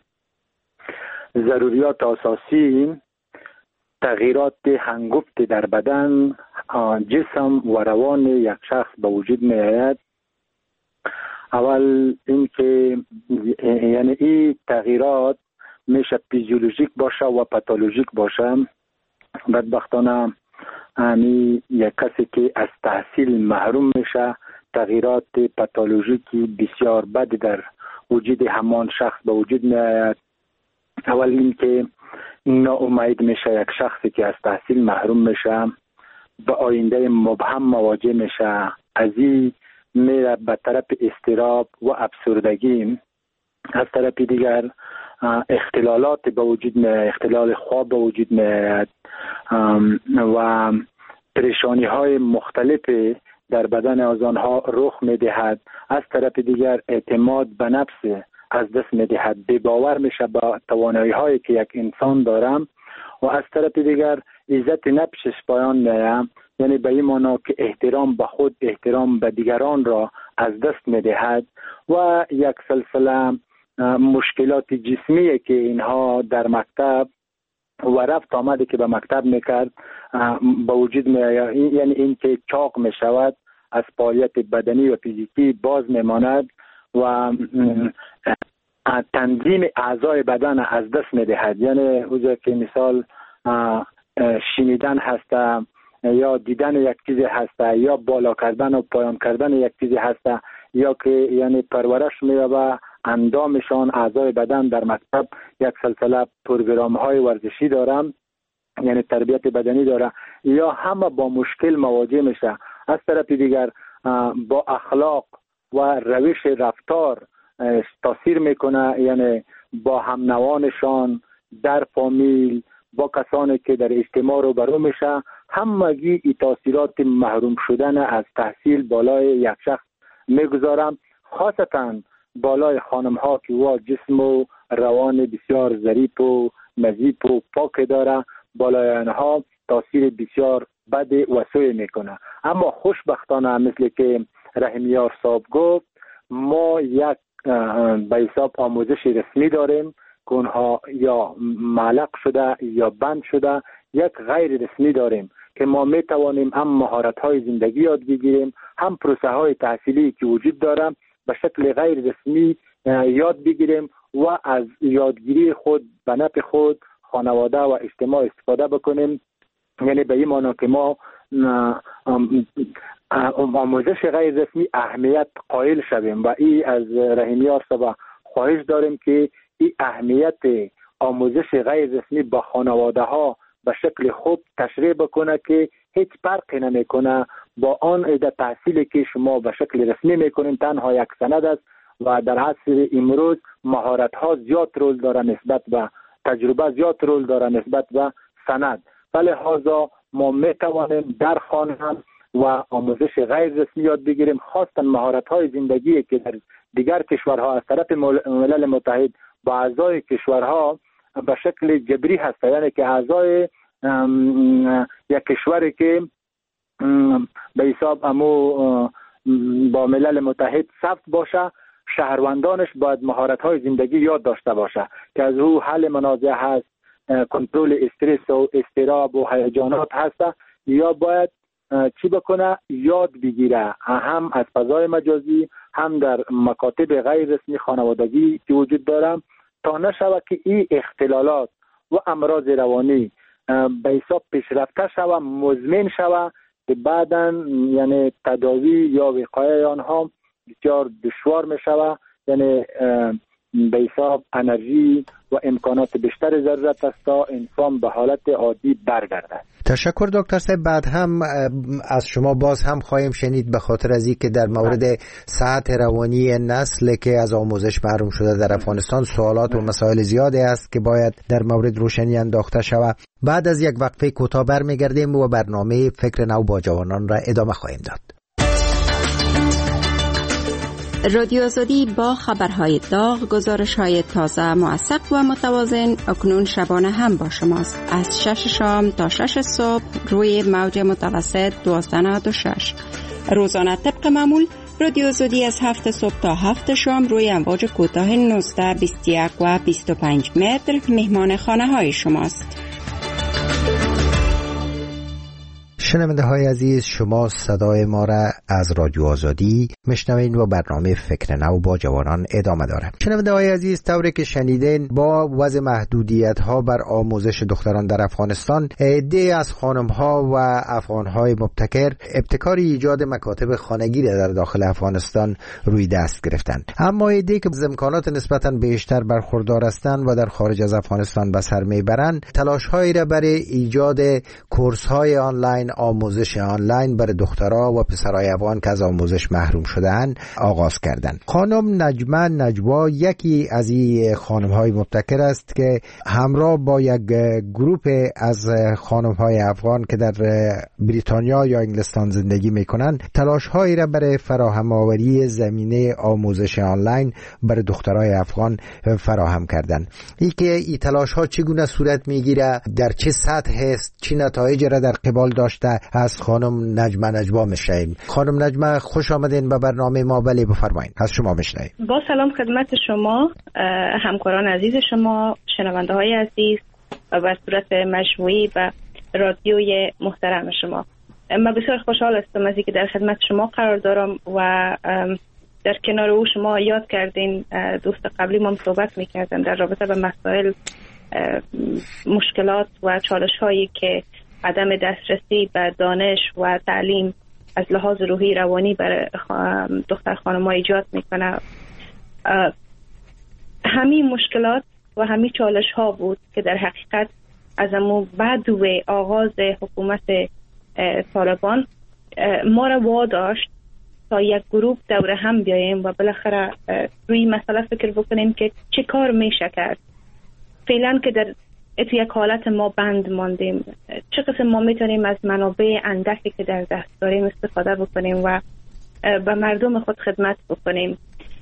ضروریات اساسی تغییرات هنگفت در بدن، جسم و روان یک شخص به وجود می آید. اول این که یعنی این تغییرات میشه فیزیولوژیک باشه و پاتولوژیک باشه. بدبختانه یک کسی که از تحصیل محروم میشه، تغییرات پاتولوژیکی بسیار بد در وجود همان شخص به وجود می آید. اول این که ناامید میشه یک شخصی که از تحصیل محروم میشه، به آینده مبهم مواجه میشه، از این میره به طرف اضطراب و افسردگی. از طرف دیگر اختلالات به وجود میاد، اختلال خواب به وجود میاد و پریشانی های مختلف در بدن از آنها رخ میدهد. از طرف دیگر اعتماد به نفس از دست میدهد، بی‌باور میشه با توانایی هایی که یک انسان دارم و از طرف دیگر عزت نفسش پایان میاد، یعنی به این معنی که احترام به خود، احترام به دیگران را از دست میدهد و یک سلسله مشکلات جسمی که اینها در مکتب و رفت آمده که به مکتب میکرد به وجود میآید، یعنی این که چاق میشود، از فعالیت بدنی و فیزیکی باز میماند و تنظیم اعضای بدن از دست میدهد. یعنی اوزه که مثال شنیدن هسته یا دیدن یک چیزی هسته یا بالا کردن و پایان کردن یک چیزی هسته یا که یعنی پرورش می‌یابد اندامشان، اعضای بدن در مکتب یک سلسله پروگرام های ورزشی دارم، یعنی تربیت بدنی داره، یا همه با مشکل مواجه میشه. از طرف دیگر با اخلاق و روش رفتار تاثیر میکنه، یعنی با هم نوانشان در فامیل، با کسانی که در اجتماع رو برو میشه، همگی ای تاثیرات محروم شدن از تحصیل بالای یک شخص میگذارم، خاصتا بالای خانم ها که وا جسم و روان بسیار ظریف و نظیف و پاک داره، بالای آنها تاثیر بسیار بد و سوء میکنه. اما خوشبختانه مثل که رحیمیار صاحب گفت، ما یک به حساب آموزش رسمی داریم که اونها یا معلق شده یا بند شده، یک غیر رسمی داریم که ما میتوانیم هم مهارت های زندگی یاد بگیریم، هم پروسه های تحصیلی که وجود داره به شکل غیر رسمی یاد بگیریم و از یادگیری خود به نفع خود، خانواده و اجتماع استفاده بکنیم. یعنی به این معنی که ما آموزش غیر رسمی اهمیت قائل شویم و این از رحیمیار صاحب خواهش داریم که این اهمیت آموزش غیر رسمی با خانواده ها به شکل خوب تشریح بکنه که هیچ فرقی نمیکنه با آن عده تحصیلی که شما به شکل رسمی میکنین، تنها یک سند است و در عصر امروز مهارت ها زیاد رول داره نسبت به تجربه، زیاد رول داره نسبت به سند. ولی لحاظا ما میتوانیم در خانه هم و آموزش غیر رسمی یاد بگیریم، خاصتا مهارت های زندگی که در دیگر کشورها از طرف ملل متحد با اعضای کشورها به شکل جبری هست، یعنی که اعضای یک کشوری که به حساب با ملل متحد ثبت باشه، شهروندانش باید مهارت های زندگی یاد داشته باشه که از او حل منازعه هست، کنترل استرس و اضطراب و هیجانات هست، یا باید چی بکنه؟ یاد بگیره، هم از فضای مجازی هم در مکاتب غیر رسمی خانوادگی که وجود داره، تا نشود که این اختلالات و امراض روانی به حساب پیشرفته شود، مزمن شود که بعداً یعنی تداوی یا وقایه آنها بسیار دشوار می شود، یعنی به حساب انرژی و امکانات بیشتر ضرورت است تا انسان به حالت عادی برگردد. تشکر دکتر صاحب. بعد هم از شما باز هم خواهیم شنید به خاطر از اینکه در مورد صحت روانی نسل که از آموزش محروم شده در افغانستان سوالات و مسائل زیادی است که باید در مورد روشنی انداخته شود. بعد از یک وقفه کوتاه برمیگردیم و برنامه فکر نو با جوانان را ادامه خواهیم داد. رادیو آزادی با خبرهای داغ، گزارش‌های تازه، موثق و متوازن اکنون شبانه هم با شماست. از 6 شام تا 6 صبح روی موج متوسط 1296. روزانه طبق معمول رادیو آزادی از 7 صبح تا 7 شام روی امواج کوتاه 19، 21 و 25 متر مهمان خانه‌های شماست. شنونده های عزیز، شما صدای ما را از رادیو آزادی میشنوین و برنامه فکر نو با جوانان ادامه داره. شنونده های عزیز، طوری که شنیدین با وضع محدودیت ها بر آموزش دختران در افغانستان، عده‌ای از خانم ها و افغان های مبتکر ابتکار ایجاد مکاتب خانگی در داخل افغانستان روی دست گرفتند. اما عده‌ای که از امکانات نسبتاً بیشتر برخوردار هستند و در خارج از افغانستان به سر میبرند، تلاش هایی را برای ایجاد کورس های آنلاین، آموزش آنلاین برای دخترها و پسرای افغان که از آموزش محروم شده‌اند آغاز کردند. خانم نجمه نجوا یکی از این خانم‌های مبتکر است که همراه با یک گروپ از خانم‌های افغان که در بریتانیا یا انگلستان زندگی می‌کنند تلاش‌هایی را برای فراهم آوری زمینه آموزش آنلاین برای دخترای افغان فراهم کردند. این تلاش‌ها چگونه صورت می‌گیرد، در چه سطح است، چه نتایجی را در قبال داشته، از خانم نجمه نجوا میشنویم. خانم نجمه خوش آمدین به برنامه ما. بله بفرمایید، از شما میشنویم. با سلام خدمت شما، همکاران عزیز شما، شنونده های عزیز و بر صورت مجموعی و رادیوی محترم شما. من بسیار خوشحال هستم از اینکه در خدمت شما قرار دارم و در کنار او شما یاد کردین، دوست قبلی ما صحبت میکردن در رابطه به مسائل، مشکلات و چالش هایی که عدم دسترسی به دانش و تعلیم از لحاظ روحی روانی برای دختر خانم‌ها ایجاد میکنه. همین مشکلات و همین چالش ها بود که در حقیقت از امو بعد و آغاز حکومت طالبان ما را واداشت تا یک گروه دور هم بیاییم و بالاخره روی مسئله فکر بکنیم که چه کار میشه کرد. فعلا که در تو یک حالت ما بند ماندیم، چه قسم ما میتونیم از منابع اندکی که در دست داریم استفاده بکنیم و به مردم خود خدمت بکنیم.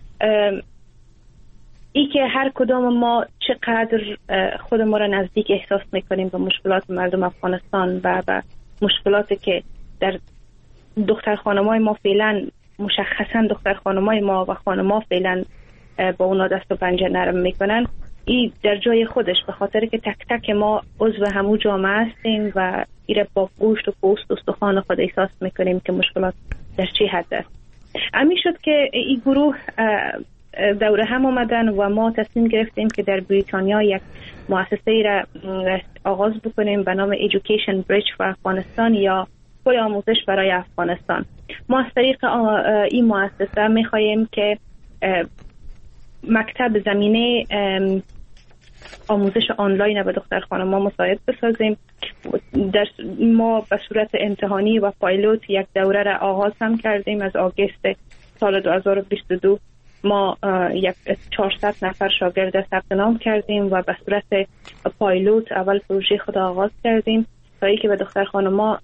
ای که هر کدام ما چقدر خود ما را نزدیک احساس میکنیم به مشکلات مردم افغانستان و به مشکلاتی که در دختر خانمای ما فعلا، مشخصا دختر خانمای ما و خانما فعلا با اونا دست و پنجه نرم میکنن، این در جای خودش، به خاطر که تک تک ما عضو همون جامعه هستیم و ایره با گوشت و پوست و استخوان خود احساس میکنیم که مشکلات در چه حد است. همین شد که این گروه دوره هم آمدن و ما تصمیم گرفتیم که در بریتانیا یک مؤسسه را آغاز بکنیم به نام Education Bridge for افغانستان یا پل آموزش برای افغانستان. ما از طریق این مؤسسه میخواییم که مکتب زمینه آموزش آنلاین به دختر خانم‌ها مساعد بسازیم. ما به صورت امتحانی و پایلوت یک دوره را آغاز هم کردیم. از آگوست سال 2022 ما 400 نفر شاگرد ثبت نام کردیم و به صورت پایلوت اول پروژه خود آغاز کردیم تا اینکه به دختر خانم‌ها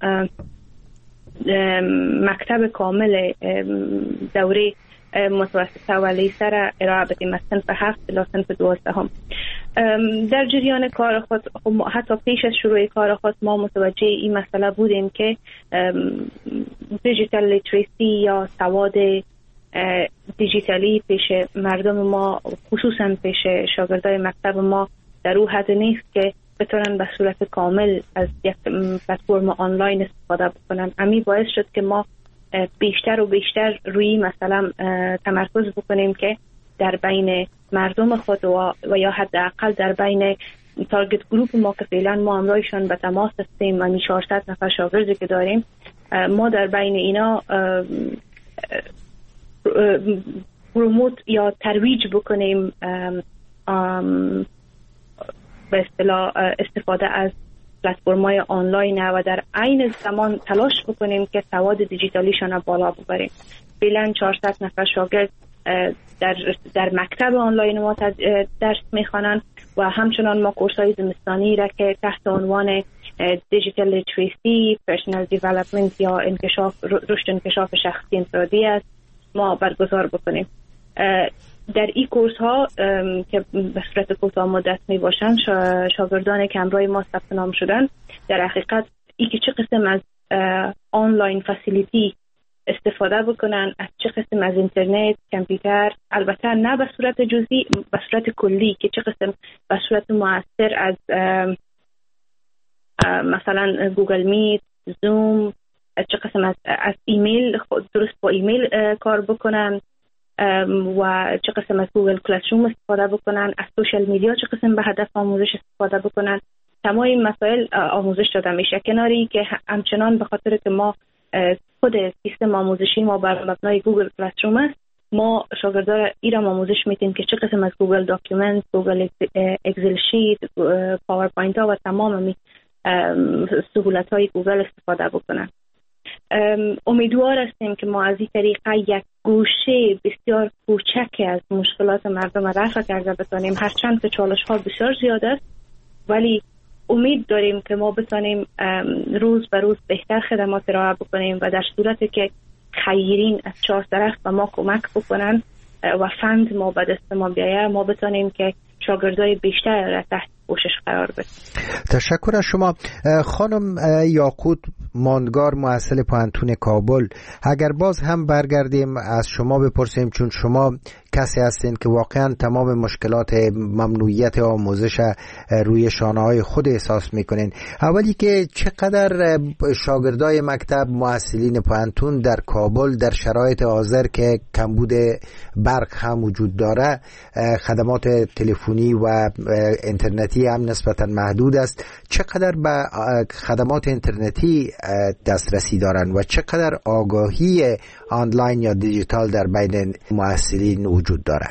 مکتب کامل دوره متوسطه و لیسه را ارائه بدیم از صنف 7 الی صنف 12 هم. در جریان کار خود حتی پیش از شروع کار خود ما متوجه این مسئله بودیم که دیجیتال لیتریسی یا سواد دیجیتالی پیش مردم ما خصوصا پیش شاگردای مکتب ما در او حد نیست که بتونن به صورت کامل از یک پلتفرم آنلاین استفاده بکنن. امی باعث شد که ما بیشتر و بیشتر روی مثلا تمرکز بکنیم که در بین مردم خود و یا حداقل در بین تارگت گروپ ما که فعلا ما همراهشان به تماس هستیم و 400 نفر شاگردی که داریم، ما در بین اینا پروموت یا ترویج بکنیم به اصطلاح استفاده از پلتفرم‌های آنلاین و در عین زمان تلاش بکنیم که سواد دیجیتالیشان را بالا ببریم. فعلا 400 نفر شاگرد در مکتب آنلاین ما درس میخوانند و همچنان ما کورس‌های زمستانی را که تحت عنوان دیجیتال لیتریسی، پرسونال دیولپمنت یا رشد انکشاف شخصی انفرادی است ما برگزار بکنیم. در این کورس ها که به صورت کوتاه مدت می باشند شاگردان که همراه ما ثبت نام شدن در حقیقت ای که چه قسم از آنلاین فسیلیتی استفاده بکنن، از چه قسم از اینترنت، کامپیوتر، البته نه به صورت جزئی، به صورت کلی که چه قسم به صورت مؤثر از مثلا گوگل میت، زوم، چه قسم از ایمیل درست با ایمیل کار بکنن و چه قسم از گوگل کلاسروم استفاده بکنن، از سوشال میدیا چه قسم به هدف آموزش استفاده بکنن. تمام این مسائل آموزش داده میشه. کناری که همچنان به خاطر که ما خود سیستم آموزشی ما بر مبنای گوگل کلاسروم است، ما شاگردان ایران آموزش میدیم که چه قسم از گوگل داکیومنت، گوگل اکسل شیت، پاورپوینت ها و تمام سهولت های گوگل استفاده بکنن. امیدوار هستیم که ما از این طریقه یک گوشه بسیار کوچک از مشکلات مردم رفع کرده بتانیم، هرچند که چالش ها بسیار زیاد است، ولی امید داریم که ما بتانیم روز به روز بهتر خدمات ارائه بکنیم و در صورتی که خیرین از چهار طرف به ما کمک بکنن و فند ما به دست ما بیایه، ما بتانیم که شاگردای بیشتر را تحت پوشش قرار بدیم. تشکر از شما. خانم یاقوت ماندگار، محصل پوهنتون کابل، اگر باز هم برگردیم از شما بپرسیم، چون شما کسی هستین که واقعا تمام مشکلات ممنوعیت آموزش روی شانه‌های خود احساس میکنین، اولی که چقدر شاگردای مکتب، محصلین پوهنتون در کابل در شرایط حاضر که کمبود برق هم وجود داره، خدمات تلفنی و اینترنتی هم نسبتا محدود است، چقدر به خدمات اینترنتی دسترسی دارن و چقدر آگاهی آنلاین یا دیجیتال در بین محصلین وجود داره؟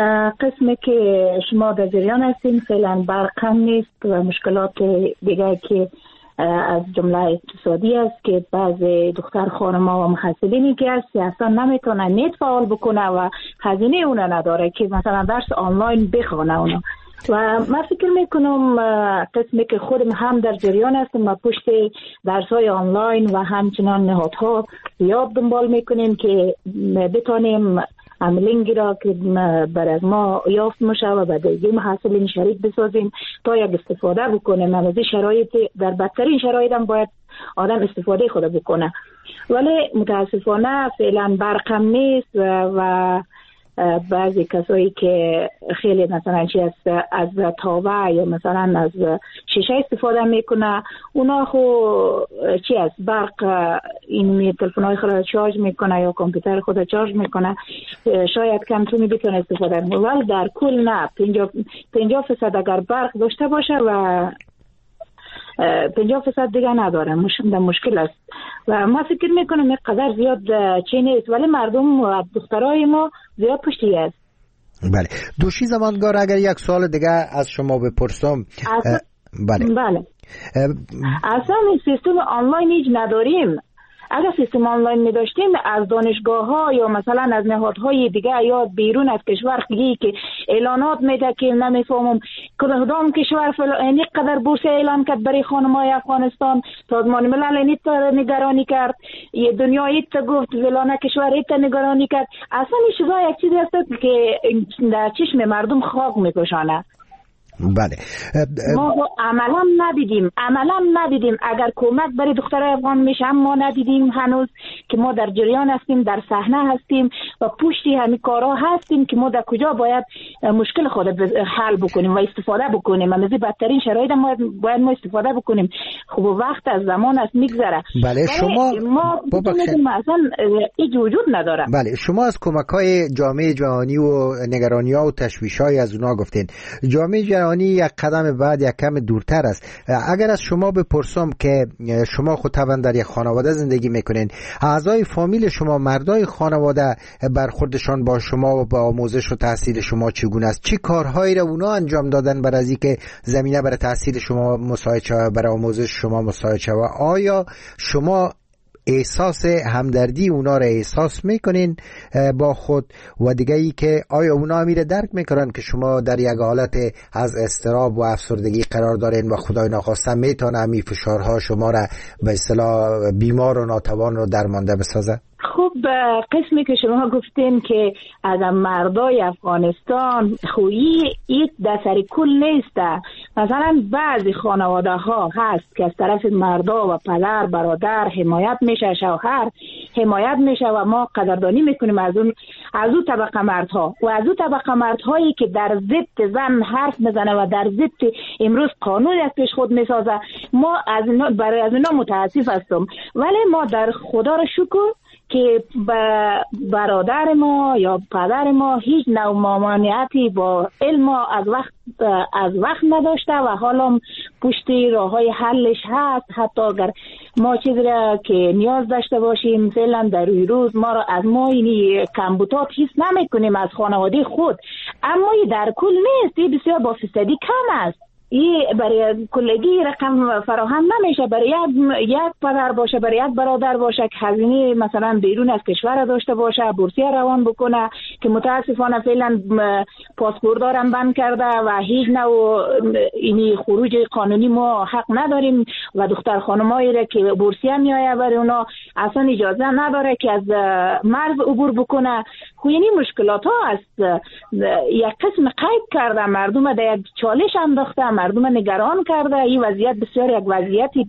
قسمی که شما در جریان هستین فعلا برق هم نیست و مشکلات دیگه که از جمله اقتصادی است که بعض دختر خانم‌ها و محصلینی که هست اصلا نمیتونه نت فعال بکنه و هزینه اون نداره که مثلا درس آنلاین بخونه اونا. و من فکر میکنم قسمی که خودم هم در جریان هستم و پشت درس‌های آنلاین و همچنان نهادها زیاد دنبال میکنیم که بتانیم لینکی را که بر از ما یافت میشه و به دیگه محصلین شریک بسازیم تا یک استفاده بکنیم. از این شرایط در بدترین شرایط هم باید آدم استفاده خود بکنه، ولی متاسفانه فعلا برق هم نیست و بعضی کسایی که خیلی مثلا چی از تاوه یا مثلا از شیشه استفاده میکنه، اونا خو چی از برق این تلفن‌های خود چارج میکنه یا کامپیوتر خود چارج میکنه، شاید کمتونی بتونه استفاده کنه، ولی در کل نه. 50% اگر برق داشته باشه و 50% دیگه نداره، مشکل است. و ما فکر میکنم اینقدر زیاد چی نیست، ولی مردم و دخترای ما زیاد پشتی است. بله. دوشی زمانگار، اگر یک سوال دیگه از شما بپرسم. بله. اصلا این سیستم آنلاین هیچ نداریم. اگر سیستم آنلاین می داشتیم از دانشگاه ها یا مثلا از نهادهای دیگه یا بیرون از کشور خیلی که اعلانات میده که نمیفهمم کدام کشور اینی قدر بورس اعلان کرد برای خانمای افغانستان، سازمان ملل اینی نگرانی کرد، یه دنیا ایت گفت فلانه کشور ایت نگرانی کرد. اصلا این چیزا یک چیزی هست که در چشم مردم خاک میکشانه. بله. ما عملا ندیدیم. اگر کمک برای دختر افغان میشه ما ندیدیم هنوز که ما در جریان هستیم، در صحنه هستیم و پشتی همین کارا هستیم که ما در کجا باید مشکل خود حل بکنیم و استفاده بکنیم. از بدترین شرایط ما باید استفاده بکنیم. خب وقت از زمان است میگذره. بله. شما ما اصلا هیچ وجود نداره. بله. شما از کمک‌های جامعه جهانی و نگرانی‌ها و تشویش‌های از اونها گفتین. جامعه جهانی یک قدم بعد یک کم دورتر است. اگر از شما بپرسم که شما خود طبعا در یک خانواده زندگی میکنین، اعضای فامیل شما، مردای خانواده برخوردشان با شما و با آموزش و تحصیل شما چگونه است؟ چه کارهایی را اونا انجام دادن برای از اینکه زمینه برای تحصیل شما مساعد شود، برای آموزش شما مساعد شود؟ آیا شما احساس همدردی اونا را احساس میکنین با خود؟ و دیگه ای که آیا اونا میره درک میکنن که شما در یک حالت از اضطراب و افسردگی قرار دارین و خدای ناخواسته میتونه همین فشارها شما را به اصطلاح بیمار و ناتوان رو درمانده بسازه؟ خب قسمی که شما گفتین که از مردای افغانستان خویی یک دسر کل نیسته. مثلا بعضی خانواده ها هست که از طرف مردا و پدر برادر حمایت میشه، شوهر حمایت میشه و ما قدردانی میکنیم از اون طبقه مردها و از اون طبقه مردهایی که در ضد زن حرف میزنه و در ضد امروز قانون از پیش خود میسازه. ما از اینا متاسف هستم، ولی ما در خدا را شکر که برادر ما یا پدر ما هیچ نوع ممانعتی با علم از وقت نداشته و حالا پشتی راههای حلش هست. حتی اگر ما چیزی را که نیاز داشته باشیم فعلا در روی روز ما را از ما اینی کمبودات حس نمی کنیم از خانواده خود، اما در کل نیست. این بسیار با فیصدی کم است. برای کلگی رقم فراهم نمیشه. برای یک پدر باشه، برای یک برادر باشه که هزینه مثلا بیرون از کشور داشته باشه، بورسیه روان بکنه که متاسفانه فعلا پاسپورت دارم بند کرده و هیچ نوع اینی خروج قانونی ما حق نداریم و دختر خانمایی را که بورسیه میآید برای اونا اصلا اجازه نداره که از مرز عبور بکنه. خب یعنی مشکلات ها است. یک قسم قید کرده، مردم در یک چالش انداخته، مردم نگران کرده. این وضعیت بسیار یک وضعیتی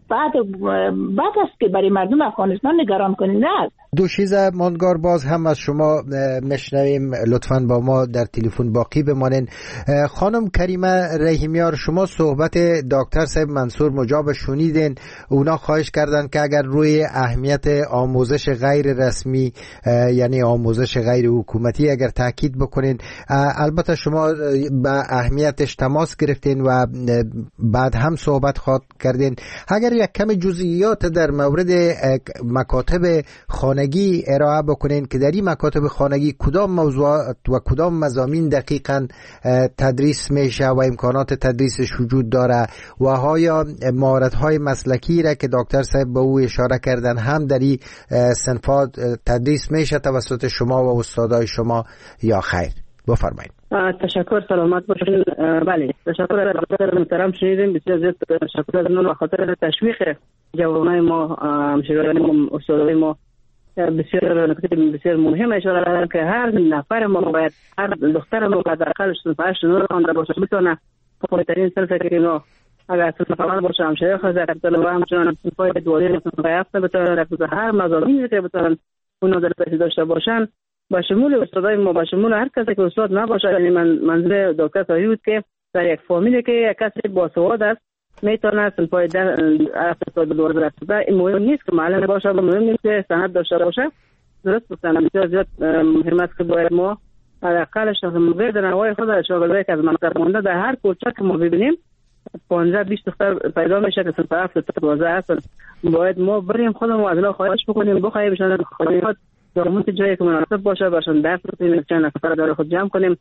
بد است که برای مردم افغانستان نگران کننده است. دوشیزه ماندگار، باز هم از شما مشنویم. لطفاً با ما در تلفن باقی بمانین. خانم کریمه رحیمیار، شما صحبت دکتر صاحب منصور مجاب شنیدین. اونا خواهش کردن که اگر روی اهمیت آموزش غیر رسمی یعنی آموزش غیر حکومتی اگر تاکید بکنین. البته شما به اهمیتش تماس گرفتین و بعد هم صحبت خواهد کردین. اگر یک کم جزئیات در مورد مکاتب خانگی ارائه بکنین که در این مکاتب خانگی کدام موضوعات و کدام مضامین دقیقاً تدریس میشه و امکانات تدریسش وجود داره و آیا مهارت‌های مسلکی را که دکتر صاحب به او اشاره کردن هم در این صنفات تدریس میشه توسط شما و استادای شما یا خیر؟ بفرمایید. تشکر، سلامت باشین. بله، تشکر از دکتر محترم شنیدیم. بسیار زیاد تشکر از اون خاطر تشویق جوانای ما، همشهریان ما، استادای ما. بسیار نکته بسیار مهم اشاره کردن که هر نفر ما باید، هر دختر ما باید حداقل صنف 8 نور خوانده باشه، بتونه پایین‌ترین صنف که اینا اگر صنف اول باشه همشهری خواهد و همچنان صنف‌های دوازده صنف هفت بتونه رفت هر مضامینی که بتونن اونا در دست داشته باشن، با شمول استادای ما، با شمول هر کسی که استاد نباشه. یعنی منظور دکتر صاحب بود که در یک فامیلی که یک کسی باسواد است میتونه صنفای در استاد دور رفته. این مهم نیست که معلم باشه، مهم نیست که سند داشته باشه. درست گفتن. بسیار زیاد مهم است که باید ما حداقل غیر نوای خود شاگردایی که از مکتب مونده در هر کوچه که ما ببینیم 15-20 دختر پیدا میشه که صنف 7 تا 12 هستن. باید ما بریم خودمون از اینا خواهش بکنیم، بخوایم خودمون جایی که مناسب باشه برشون درس بدیم، چند نفر داره خود جمع کنیم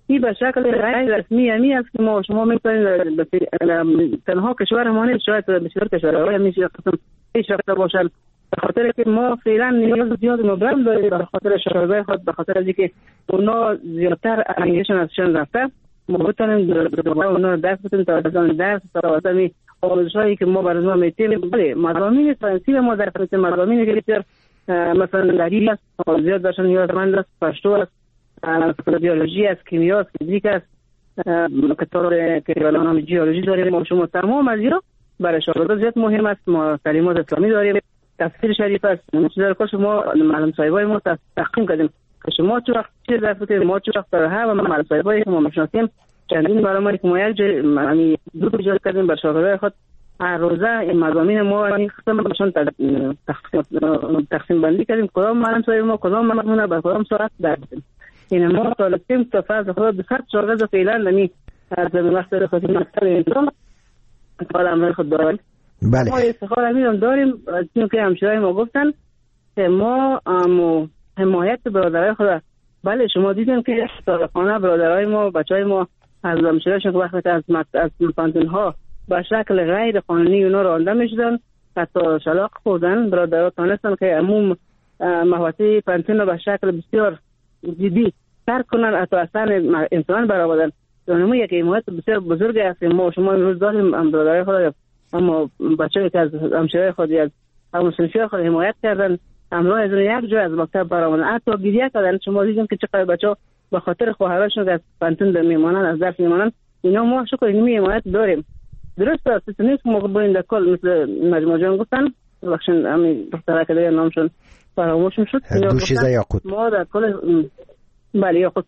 این به شکل غیر رسمی همی است که ما شما میتونید تنها کشور ما نیست، شاید بسیار کشورهای میشه قسم پیشرفته باشن، به خاطر که ما فعلا نیاز زیاد مبرم داریم به خاطر شاگردای خود، به خاطر اینکه اونا زیادتر انگیزشون ازشون رفته، ما بتونیم دوباره اونا درس بدیم تا درس تا واسه آموزشایی که ما برای ما میتیم. بله مضامین فرانسوی ما در فرانسه مضامینی که بسیار مثلا دلیل است زیاد داشتن نیازمند است، پشتو است، بیولوژی است، کیمیا است، فیزیک است، کتاب که نام جیولوژی داریم. ما شما تمام از اینا برای شاگردان زیاد مهم است. ما کلمات اسلامی داریم، تفسیر شریف است، چیزا که شما معلم صاحبای ما تحقیق کردیم که شما چه وقت چه درس بودید، ما چه وقت در و معلم صاحبای که ما میشناسیم چندین برنامه‌ای که ما یک جای دو ایجاد کردیم بر شاگردای خود. هر روزه این مضامین ما این قسم بهشون تقسیم بندی کردیم، کدام معلم صاحب ما کدام مضمون به کدام ساعت درس بدیم. این ما طالبیم تا فرض خود 200 شاگرد فعلا نمی از وقت خود مکتب انتظام کار خود داریم. بله. ما استخاره میدم داریم چون که همشیرای ما گفتن که ما حمایت برادرای خود. بله شما دیدیم که طالبانه برادرای ما بچهای ما از همشیرایشون که وقتی از پانتون ها به شکل غیر قانونی اونا رانده میشدن، حتی شلاق خوردن، برادرها تانستن که عموم محوطه پانتون رو به شکل بسیار جدی ترک کنن، حتی اصلا انسان برآوردن. اونمو یک حمایت بسیار بزرگی است ما شما امروز داریم. برادرای خود اما بچه‌ای که از همشیرای خود از همسنفی خود حمایت کردن، امروز از یک جای از مکتب برآمدن، حتی گریه کردن. شما دیدین که چقدر بچه‌ها به خاطر خواهراشون که از پانتون میمونن، از درس میمونن، اینا ما شکر اینمی حمایت داریم. درست است نیست که ما باید در کل مثل مجموعه جان گفتن بخشن همین دختره که دیگه نامشون فراموش میشد دوشیزه یاقوت. ما در کل بله یاقوت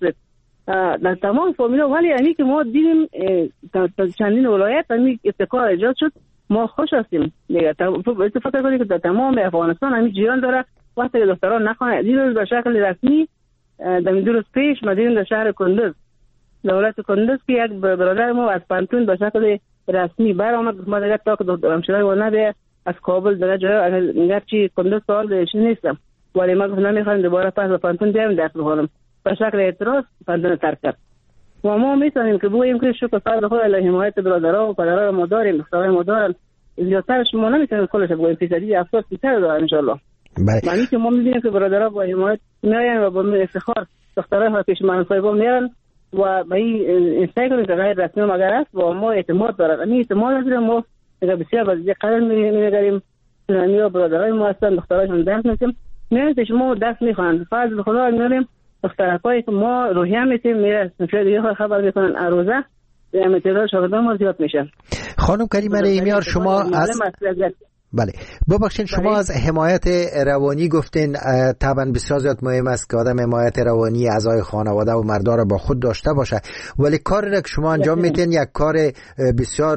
در تمام فامیلا، ولی اینی که ما دیدیم چندین ولایت همین ابتکار ایجاد شد، ما خوش هستیم دیگه. فکر کنید که در تمام افغانستان همین جریان داره. وقتی که دختران نخوانند دیروز به شکل رسمی در روز پیش ما دیدیم در شهر کندوز، دولت کندوز که یک برادر ما از پانتون به شکل رسمی برآمد. ما دیگه تا که دکتر همشیرای و نده از کابل در جای اگر چی کندوز سوال بهش نیستم، ولی ما گفتم نمیخوایم دوباره پس به پانتون بیایم درس بخونم. به شکل اعتراض پانتون ترک کرد. و ما میتونیم که بگوییم که شکر فرد خود علیه حمایت برادرها و پدرها ما داریم، دخترای ما دارن. زیادترش ما نمیتونیم کلش بگوییم، فیصدی 70% دارن ان شاء الله. معنی که ما میبینیم که برادرها با حمایت میاین و با افتخار دخترای ها پیش معلم صاحبا میارن و به این سایکل که غیر رسمی مگر است و ما اعتماد دارن. این اعتماد داریم. ما بسیار وضعیت قدر میگیریم. سنانی و برادرای ما هستن، دخترایشون درس میکنیم، میان که شما درس میخوان فضل خدا میاریم. دخترکایی که ما روحیه میتیم میره شاید دیگه خبر میکنن عروضه به تعداد شاگردان ما زیاد میشن. خانم کریمه رحیمیار شما از بله ببخشید شما از حمایت روانی گفتین. طبعا بسیار زیاد مهم است که آدم حمایت روانی اعضای خانواده و مردان را با خود داشته باشه، ولی کاری را که شما انجام میدین یک کار بسیار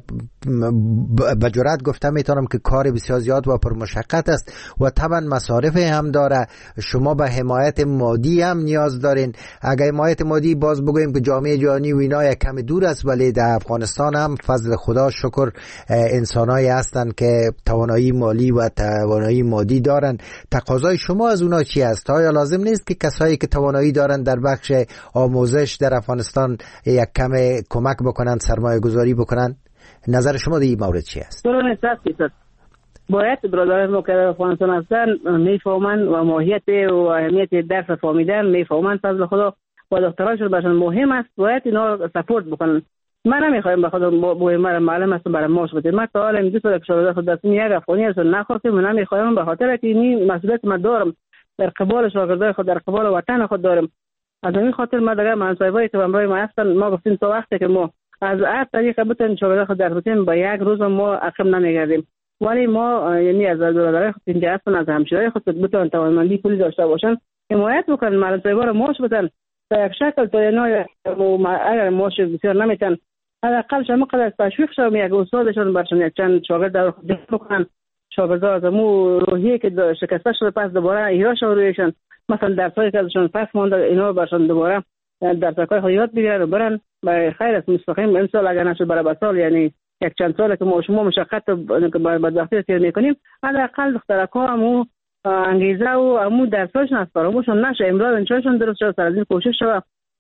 به جرات گفتم میتونم که کار بسیار زیاد و پرمشقت است و طبعا مصارف هم داره. شما به حمایت مادی هم نیاز دارین. اگر حمایت مادی باز بگویم که جامعه جهانی و اینا یک کم دور است، ولی در افغانستان هم فضل خدا شکر انسانایی هستند که توانایی مالی و توانایی مادی دارن. تقاضای شما از اونا چی است؟ آیا لازم نیست که کسایی که توانایی دارن در بخش آموزش در افغانستان یک کم کمک بکنن، سرمایه گذاری بکنن؟ نظر شما در این مورد چی است؟ باید برادرای ما که در افغانستان هستن میفهمن و ماهیت و اهمیت درس فهمیدن میفهمن فضل خدا و دختراشون برشون مهم است. باید اینا سپورت بکنن. من نمیخوایم به خاطر من معلم هستم برای ماش بده. من تا حالا میگم که شاگرد خود دست یک افغانی هست نخواستم. من نمیخوایم به خاطر که این مسئولیت من دارم در قبال شاگردای خود، در قبال وطن خود دارم. از این خاطر ما دیگه منصبایی که برای ما هستن ما گفتیم تا وقتی که ما از هر طریقه بتونیم شاگرد خود در بتونیم با یک روز ما عقب نمیگردیم. ولی ما یعنی از برادرای خود اینجا هستن، از همشیرای خود بتونن توانمندی پولی داشته باشن، حمایت بکنن، معلم صاحبا رو ماش بدن در یک شکل تا اینا اگر ماش بسیار نمیتن حداقل شما قدر تشویق شدم یک استادشون برشون یک چند شاگرد در خود بکنن. شاگردها از امو روحیه که شکسته شده پس دوباره ایراش رویشون مثلا درسایی که ازشون پس مونده اینا برشون دوباره درسای خود یاد بگیرن و برن برای خیر است. مستقیم امسال اگر نشد برای بسال یعنی یک چند ساله که ما شما مشقت بدبختی سیر میکنیم حداقل دخترکا همو انگیزه و همو درسایشون از فراموشون نشه. امروز انشاشون درست شد سر از این کوشش شد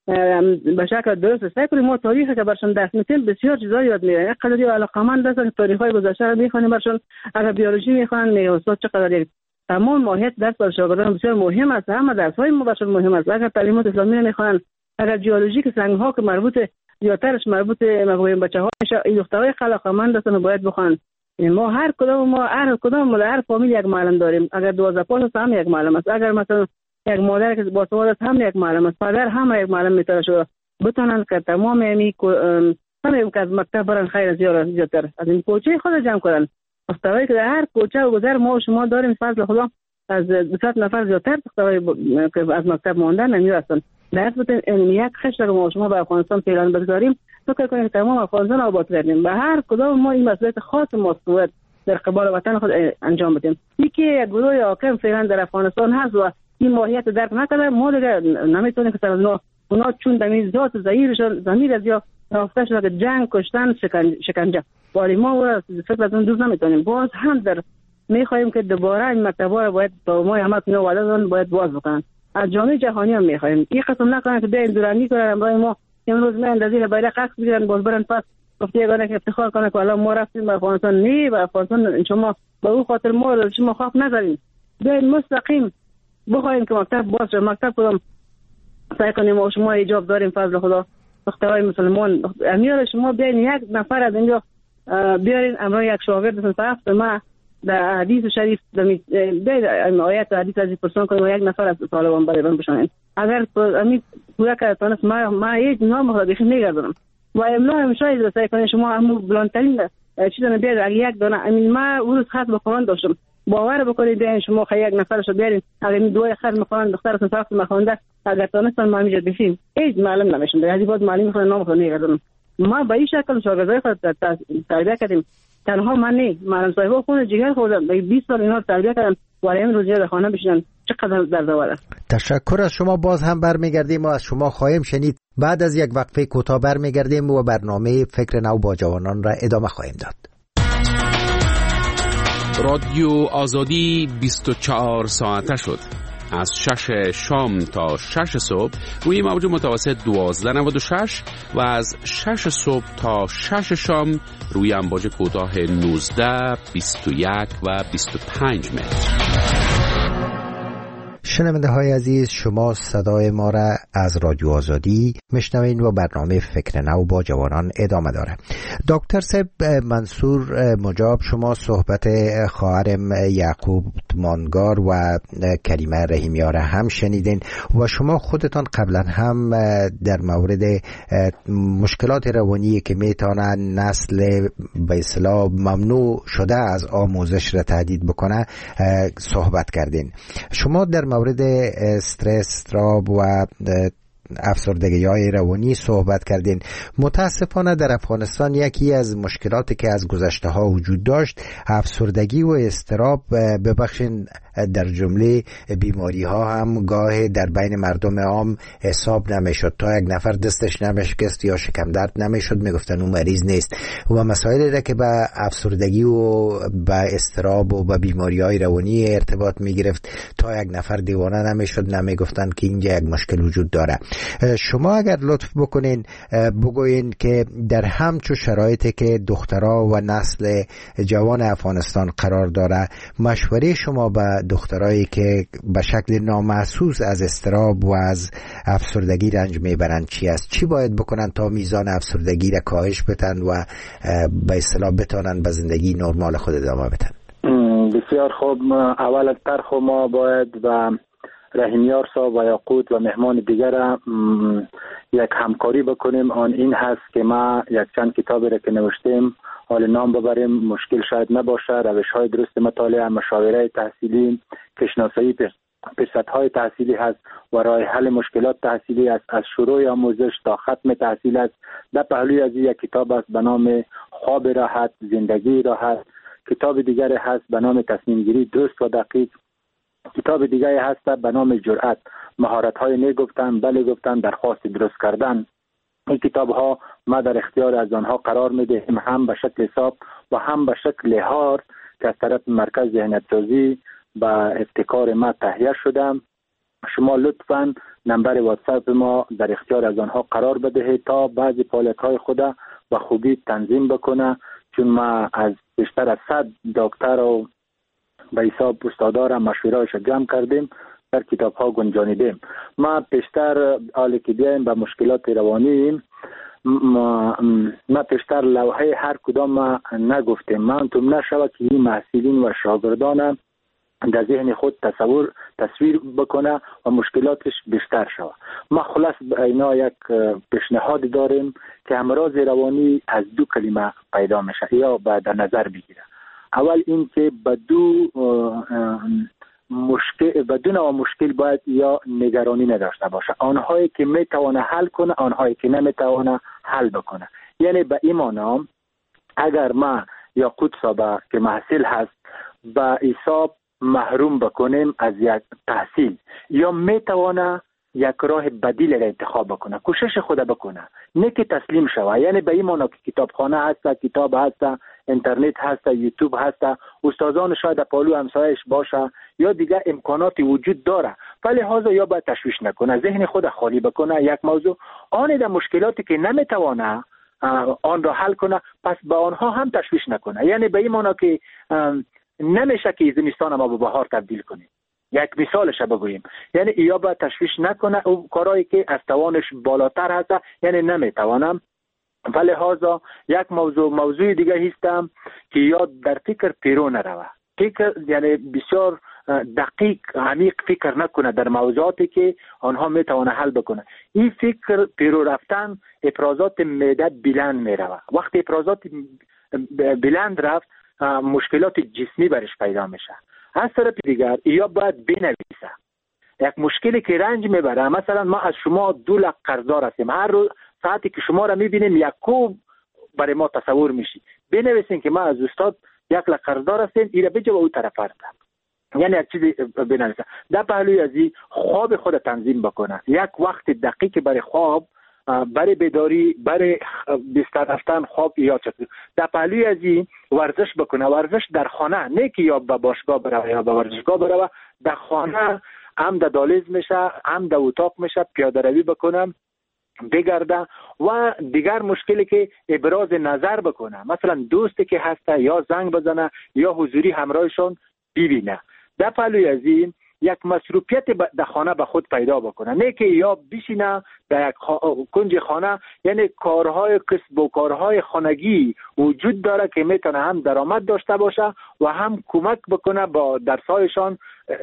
به شکل درست سعی کنیم ما تاریخی که برشون درس میدیم بسیار چیزا یاد میگیرن. یک قدری علاقه‌مند هستن تاریخ‌های گذشته رو میخونیم برشون. اگر بیولوژی میخونن میگه استاد چقدر یک تمام ماهیت درس برای شاگردان بسیار مهم است. همه درس‌های ما برشون مهم است. اگر تعلیمات اسلامی میخونن، اگر جیولوژی که سنگ‌ها که مربوط زیاترش مربوط مگویم بچه‌ها این دخترای علاقه‌مند هستن و باید بخونن. ما هر کدام در هر فامیل یک معلم داریم. اگر 12 پاس است هم یک معلم است. اگر مثلا یک مادر که با سواد است هم یک معلم است. پدر هم یک معلم میتونه شد. بتونن که تمام همین که از مکتب برن خیر زیادتر از این کوچه خود جمع کنن. دخترایی که در هر کوچه و گذر ما و شما داریم فضل خدا از 200 نفر زیادتر دخترای که از مکتب ماندن نمیرسن. در حسب یک خشت که ما شما به افغانستان پیلان بگذاریم فکر کنیم تمام افغانستان آباد کردیم. به هر کدام ما این مسئولیت خاص ماست باید در قبال وطن خود انجام بدیم. یکی یک گروه حاکم فعلا در افغانستان هست و این ماهیت درک نکرده. ما دیگه نمیتونیم که از اونا چون دمیز ذات ظاهرشون ضمیر از یا رافته شده که جنگ، کشتن، شکنجه ولی ما فکر از اون دور نمیتونیم. باز هم در میخواهیم که دوباره این مکتب‌ها رو باید با ما همه اینا وعده باید باز بکنن. از جامعه جهانی هم میخواهیم این قسم نکنن که بیاین دورانی کنن امروز ما امروز من از این بیرق عکس بگیرن باز برن پس گفته یگانه که افتخار کنه که الان ما رفتیم به افغانستان. نه، به افغانستان شما به اون خاطر ما رو شما خواب نذارین. بیاین مستقیم بخواهیم که مکتب باز شه. مکتب کدام سعی کنیم و شما ایجاب داریم فضل خدا دخترای مسلمان امیر شما بیاین یک نفر از اینجا بیارین امروز یک شاگرد صف ما در حدیث شریف در آیات حدیث از پرسان کنیم و یک نفر از طالبان برایان بشنین. اگر امید پورا کردنست ما هیچ نام خود دیگه نگردم و املا همیشه سعی کنیم شما همون بلندترین چیزا بیارید. اگه یک دانه امین ما اون خط به قرآن داشتم باور بکنید بیاین شما یک نفرشو بیارین. اگر این دوی خط میخوان دختر صف میخوانده اگر تونستن ما میجد بشیم هیچ معلم نمیشن. در بعد معلم میخوان نام خود نگردم. ما به این شکل شاگردای خود تربیت کردیم. تنها من نه، معلم صاحبا خود جگر خوردن 20 سال اینا تربیت کردن ولی امروز در خانه بشینن چقدر دردآور است. تشکر از شما. باز هم برمیگردیم و از شما خواهیم شنید. بعد از یک وقفه کوتاه برمیگردیم و برنامه فکر نو با جوانان را ادامه خواهیم داد. رادیو آزادی 24 ساعته شد. از 6 شام تا 6 صبح روی موج متوسط 1296 و از 6 صبح تا 6 شام روی امواج کوتاه 19، 21 و 25 متر. شنونده های عزیز، شما صدای ما را از رادیو آزادی میشنوین و برنامه فکر نو با جوانان ادامه داره. دکتر صاحب منصور مجاب، شما صحبت خواهرم یعقوب مانگار و کریمه رحیمیار هم شنیدین و شما خودتان قبلا هم در مورد مشکلات روانی که میتونن نسل به اصطلاح ممنوع شده از آموزش را تهدید بکنه صحبت کردین. شما در مورد استرس، اضطراب و افسردگی‌های روانی صحبت کردین. متاسفانه در افغانستان یکی از مشکلاتی که از گذشته ها وجود داشت افسردگی و اضطراب، ببخشین در جمله بیماری ها هم گاه در بین مردم عام حساب نمیشد. تا یک نفر دستش نمیشکست یا شکم درد نمیشد میگفتن اون مریض نیست و مسائلی را که به افسردگی و به اضطراب و به بیماری های روانی ارتباط میگرفت تا یک نفر دیوانه نمیشد نمیگفتن که اینجا یک مشکل وجود داره. شما اگر لطف بکنین بگوین که در همچو شرایطی که دخترها و نسل جوان افغانستان قرار داره مشوره شما به دخترایی که به شکل نامحسوس از اضطراب و از افسردگی رنج میبرن چی است؟ چی باید بکنن تا میزان افسردگی را کاهش بدن و به اصطلاح بتونن به زندگی نرمال خود ادامه بدن؟ بسیار خوب. اول از طرح ما باید با رحیمیار صاحب و یاقوت و مهمان دیگر یک همکاری بکنیم. آن این هست که ما یک چند کتابی را که نوشتیم حال نام ببریم، مشکل شاید نباشه، روش های درست مطالعه، مشاوره تحصیلی، کشناسایی فرصت‌های تحصیلی هست و راه حل مشکلات تحصیلی است، از شروع آموزش تا ختم تحصیل است. در پهلوی از یک کتاب است به نام خواب راحت، زندگی راحت. کتاب دیگر هست به نام تصمیم گیری درست و دقیق. کتاب دیگری هست به نام جرأت، مهارت‌های نه گفتن بله گفتن، درخواست درست کردن. این کتاب‌ها ما در اختیار از آنها قرار می‌دهیم، هم به شکل حساب و هم به شکل هارد که از طرف مرکز ذهنیت‌سازی با ابتکار ما تهیه شده. شما لطفاً نمبر واتساپ ما در اختیار از آنها قرار بدهید تا بعضی فعالیت‌های خود و خوبی تنظیم بکنه، چون ما از بیشتر از 100 دکتر و به حساب استادا را مشوره‌اش جمع کردیم، در کتاب‌ها گنجانیدیم. ما پیشتر حالی که بیایم به مشکلات روانی، ما پیشتر لوحه هر کدام ما نگفتیم. من تو نشود که این محصلین و شاگردان در ذهن خود تصویر بکنه و مشکلاتش بیشتر شود. ما خلاص اینا یک پیشنهاد داریم که امراض روانی از 2 کلمه پیدا میشه یا در نظر بگیره. اول این که بدون مشکل باید یا نگرانی نداشته باشه، آنهایی که میتونه حل کنه، آنهایی که نمیتونه حل بکنه. یعنی به این معنا اگر ما یا قدسا که محصل هست به حساب محروم بکنیم از یک تحصیل یا میتونه یک راه بدیل را انتخاب بکنه، کوشش خود بکنه، نه که تسلیم شوه. یعنی به این معنا که کتابخانه هست، کتاب هست، اینترنت هست، یوتیوب هست، استادان شاید پالو همسایش باشه یا دیگه امکاناتی وجود داره، ولی لحاظا یا باید تشویش نکنه، ذهن خود خالی بکنه یک موضوع. آن در مشکلاتی که نمیتونه آن را حل کنه، پس به آنها هم تشویش نکنه. یعنی به این معنا که نمیشه که زمستان ما به بهار تبدیل کنیم. یک مثالش بگوییم، یعنی یا باید تشویش نکنه او کارهایی که از توانش بالاتر هست، یعنی نمیتوانم. ولی لحاظا یک موضوع دیگه هستم که یا در فکر پیرو نروه، فکر یعنی بسیار دقیق عمیق فکر نکنه در موضوعاتی که آنها میتونه حل بکنه. این فکر پیرو رفتن افرازات معده بلند میروه. وقتی افرازات بلند رفت مشکلات جسمی برش پیدا میشه. از طرف دیگر یا باید بنویسه یک مشکلی که رنج میبره. مثلا ما از شما 2 لک قرضدار هستیم، هر روز ساعتی که شما را میبینیم یک کوب برای ما تصور میشی، بنویسین که ما از استاد 1 لک قرضدار هستیم، ایره بجا به اون طرف هستم. یعنی یک چیزی بنویسه. در پهلوی ازی خواب خود تنظیم بکنه، یک وقت دقیق برای خواب، برای بیداری، برای بستر رفتن، خواب یا چطور. در پهلوی ازی ورزش بکنه، ورزش در خانه، نه که یا به باشگاه بره یا به ورزشگاه بره، در خانه هم در دالیز میشه، هم در اتاق میشه، پیاده روی بکنم، بگرده. و دیگر مشکلی که ابراز نظر بکنه، مثلا دوستی که هسته یا زنگ بزنه یا حضوری همراهشون ببینه. در پهلوی ازی یک مصروفیت در خانه به خود پیدا بکنه، نه که یا بشینه در یک کنج خانه. یعنی کارهای کسب و کارهای خانگی وجود داره که میتونه هم درآمد داشته باشه و هم کمک بکنه با درسایشان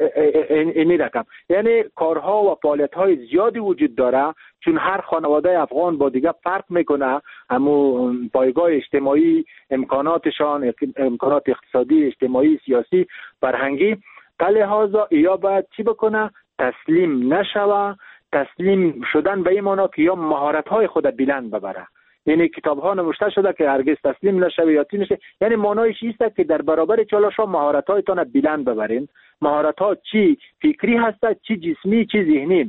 اینی رقم. یعنی کارها و فعالیت‌های زیادی وجود داره، چون هر خانواده افغان با دیگه فرق میکنه، همو پایگاه اجتماعی، امکاناتشان، امکانات اقتصادی، اجتماعی، سیاسی، فرهنگی. لحاظا یا باید چی بکنه؟ تسلیم نشوه. تسلیم شدن به این معنا که یا مهارت‌های خود بلند ببره. یعنی کتاب‌ها نوشته شده که هرگز تسلیم نشوه یا چی نشه. یعنی معنایش است که در برابر چالش‌ها مهارت‌هایتان بلند ببرین. مهارت‌ها چی فکری هست، چی جسمی، چی ذهنی.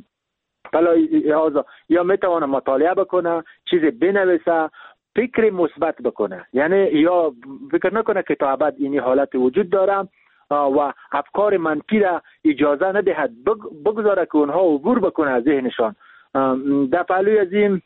لحاظا یا میتونه مطالعه بکنه، چیز بنویسه، فکر مثبت بکنه. یعنی یا فکر نکنه که تا ابد این حالت وجود داره و افکار منفی را اجازه ندهد بگذاره که اونها عبور بکنه از ذهنشان. در پهلوی از این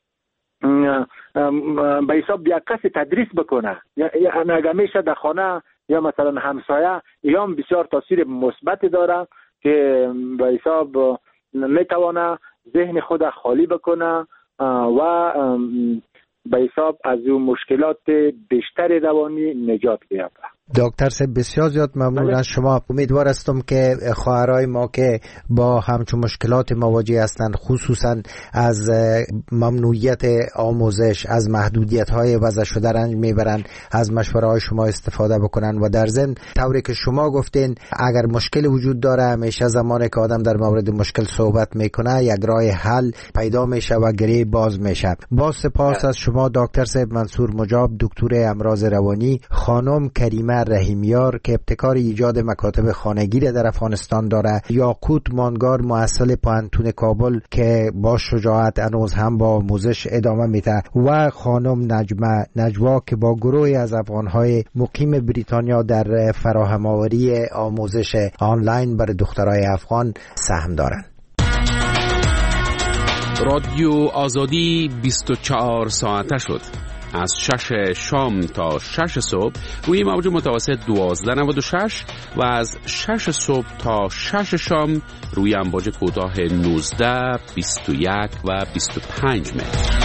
به حساب یک کسی تدریس بکنه، اگر میشه در خانه یا مثلا همسایه، یا بسیار تاثیر مثبت داره که به حساب میتونه ذهن خود خالی بکنه و به حساب از اون مشکلات بیشتر روانی نجات بیابه. دکتر صاحب بسیار زیاد ممنون از شما. امیدوار هستم که خواهرای ما که با همچون مشکلات مواجه هستند، خصوصا از ممنوعیت آموزش، از محدودیت‌های وضع شده رنج میبرند، از مشوره‌های شما استفاده بکنن و در ضمن طوری که شما گفتین اگر مشکل وجود داره همیشه زمانی که آدم در مورد مشکل صحبت میکنه یک راه حل پیدا میشه و گره باز میشه. با سپاس از شما دکتر صاحب منصور مجاب، دکتر امراض روانی. خانم کریمه رحیمیار که ابتکار ایجاد مکاتب خانگی در افغانستان داره. یاقوت مانگار محصل پوهنتون کابل که با شجاعت هنوز هم با آموزش ادامه میده و خانم نجوا که با گروهی از افغانهای مقیم بریتانیا در فراهم آوری آموزش آنلاین برای دخترای افغان سهم دارند. رادیو آزادی 24 ساعته شد. از 6 شام تا 6 صبح روی موج متوسط 1296 و از 6 صبح تا 6 شام روی امواج کوتاه 19، 21 و 25 متر.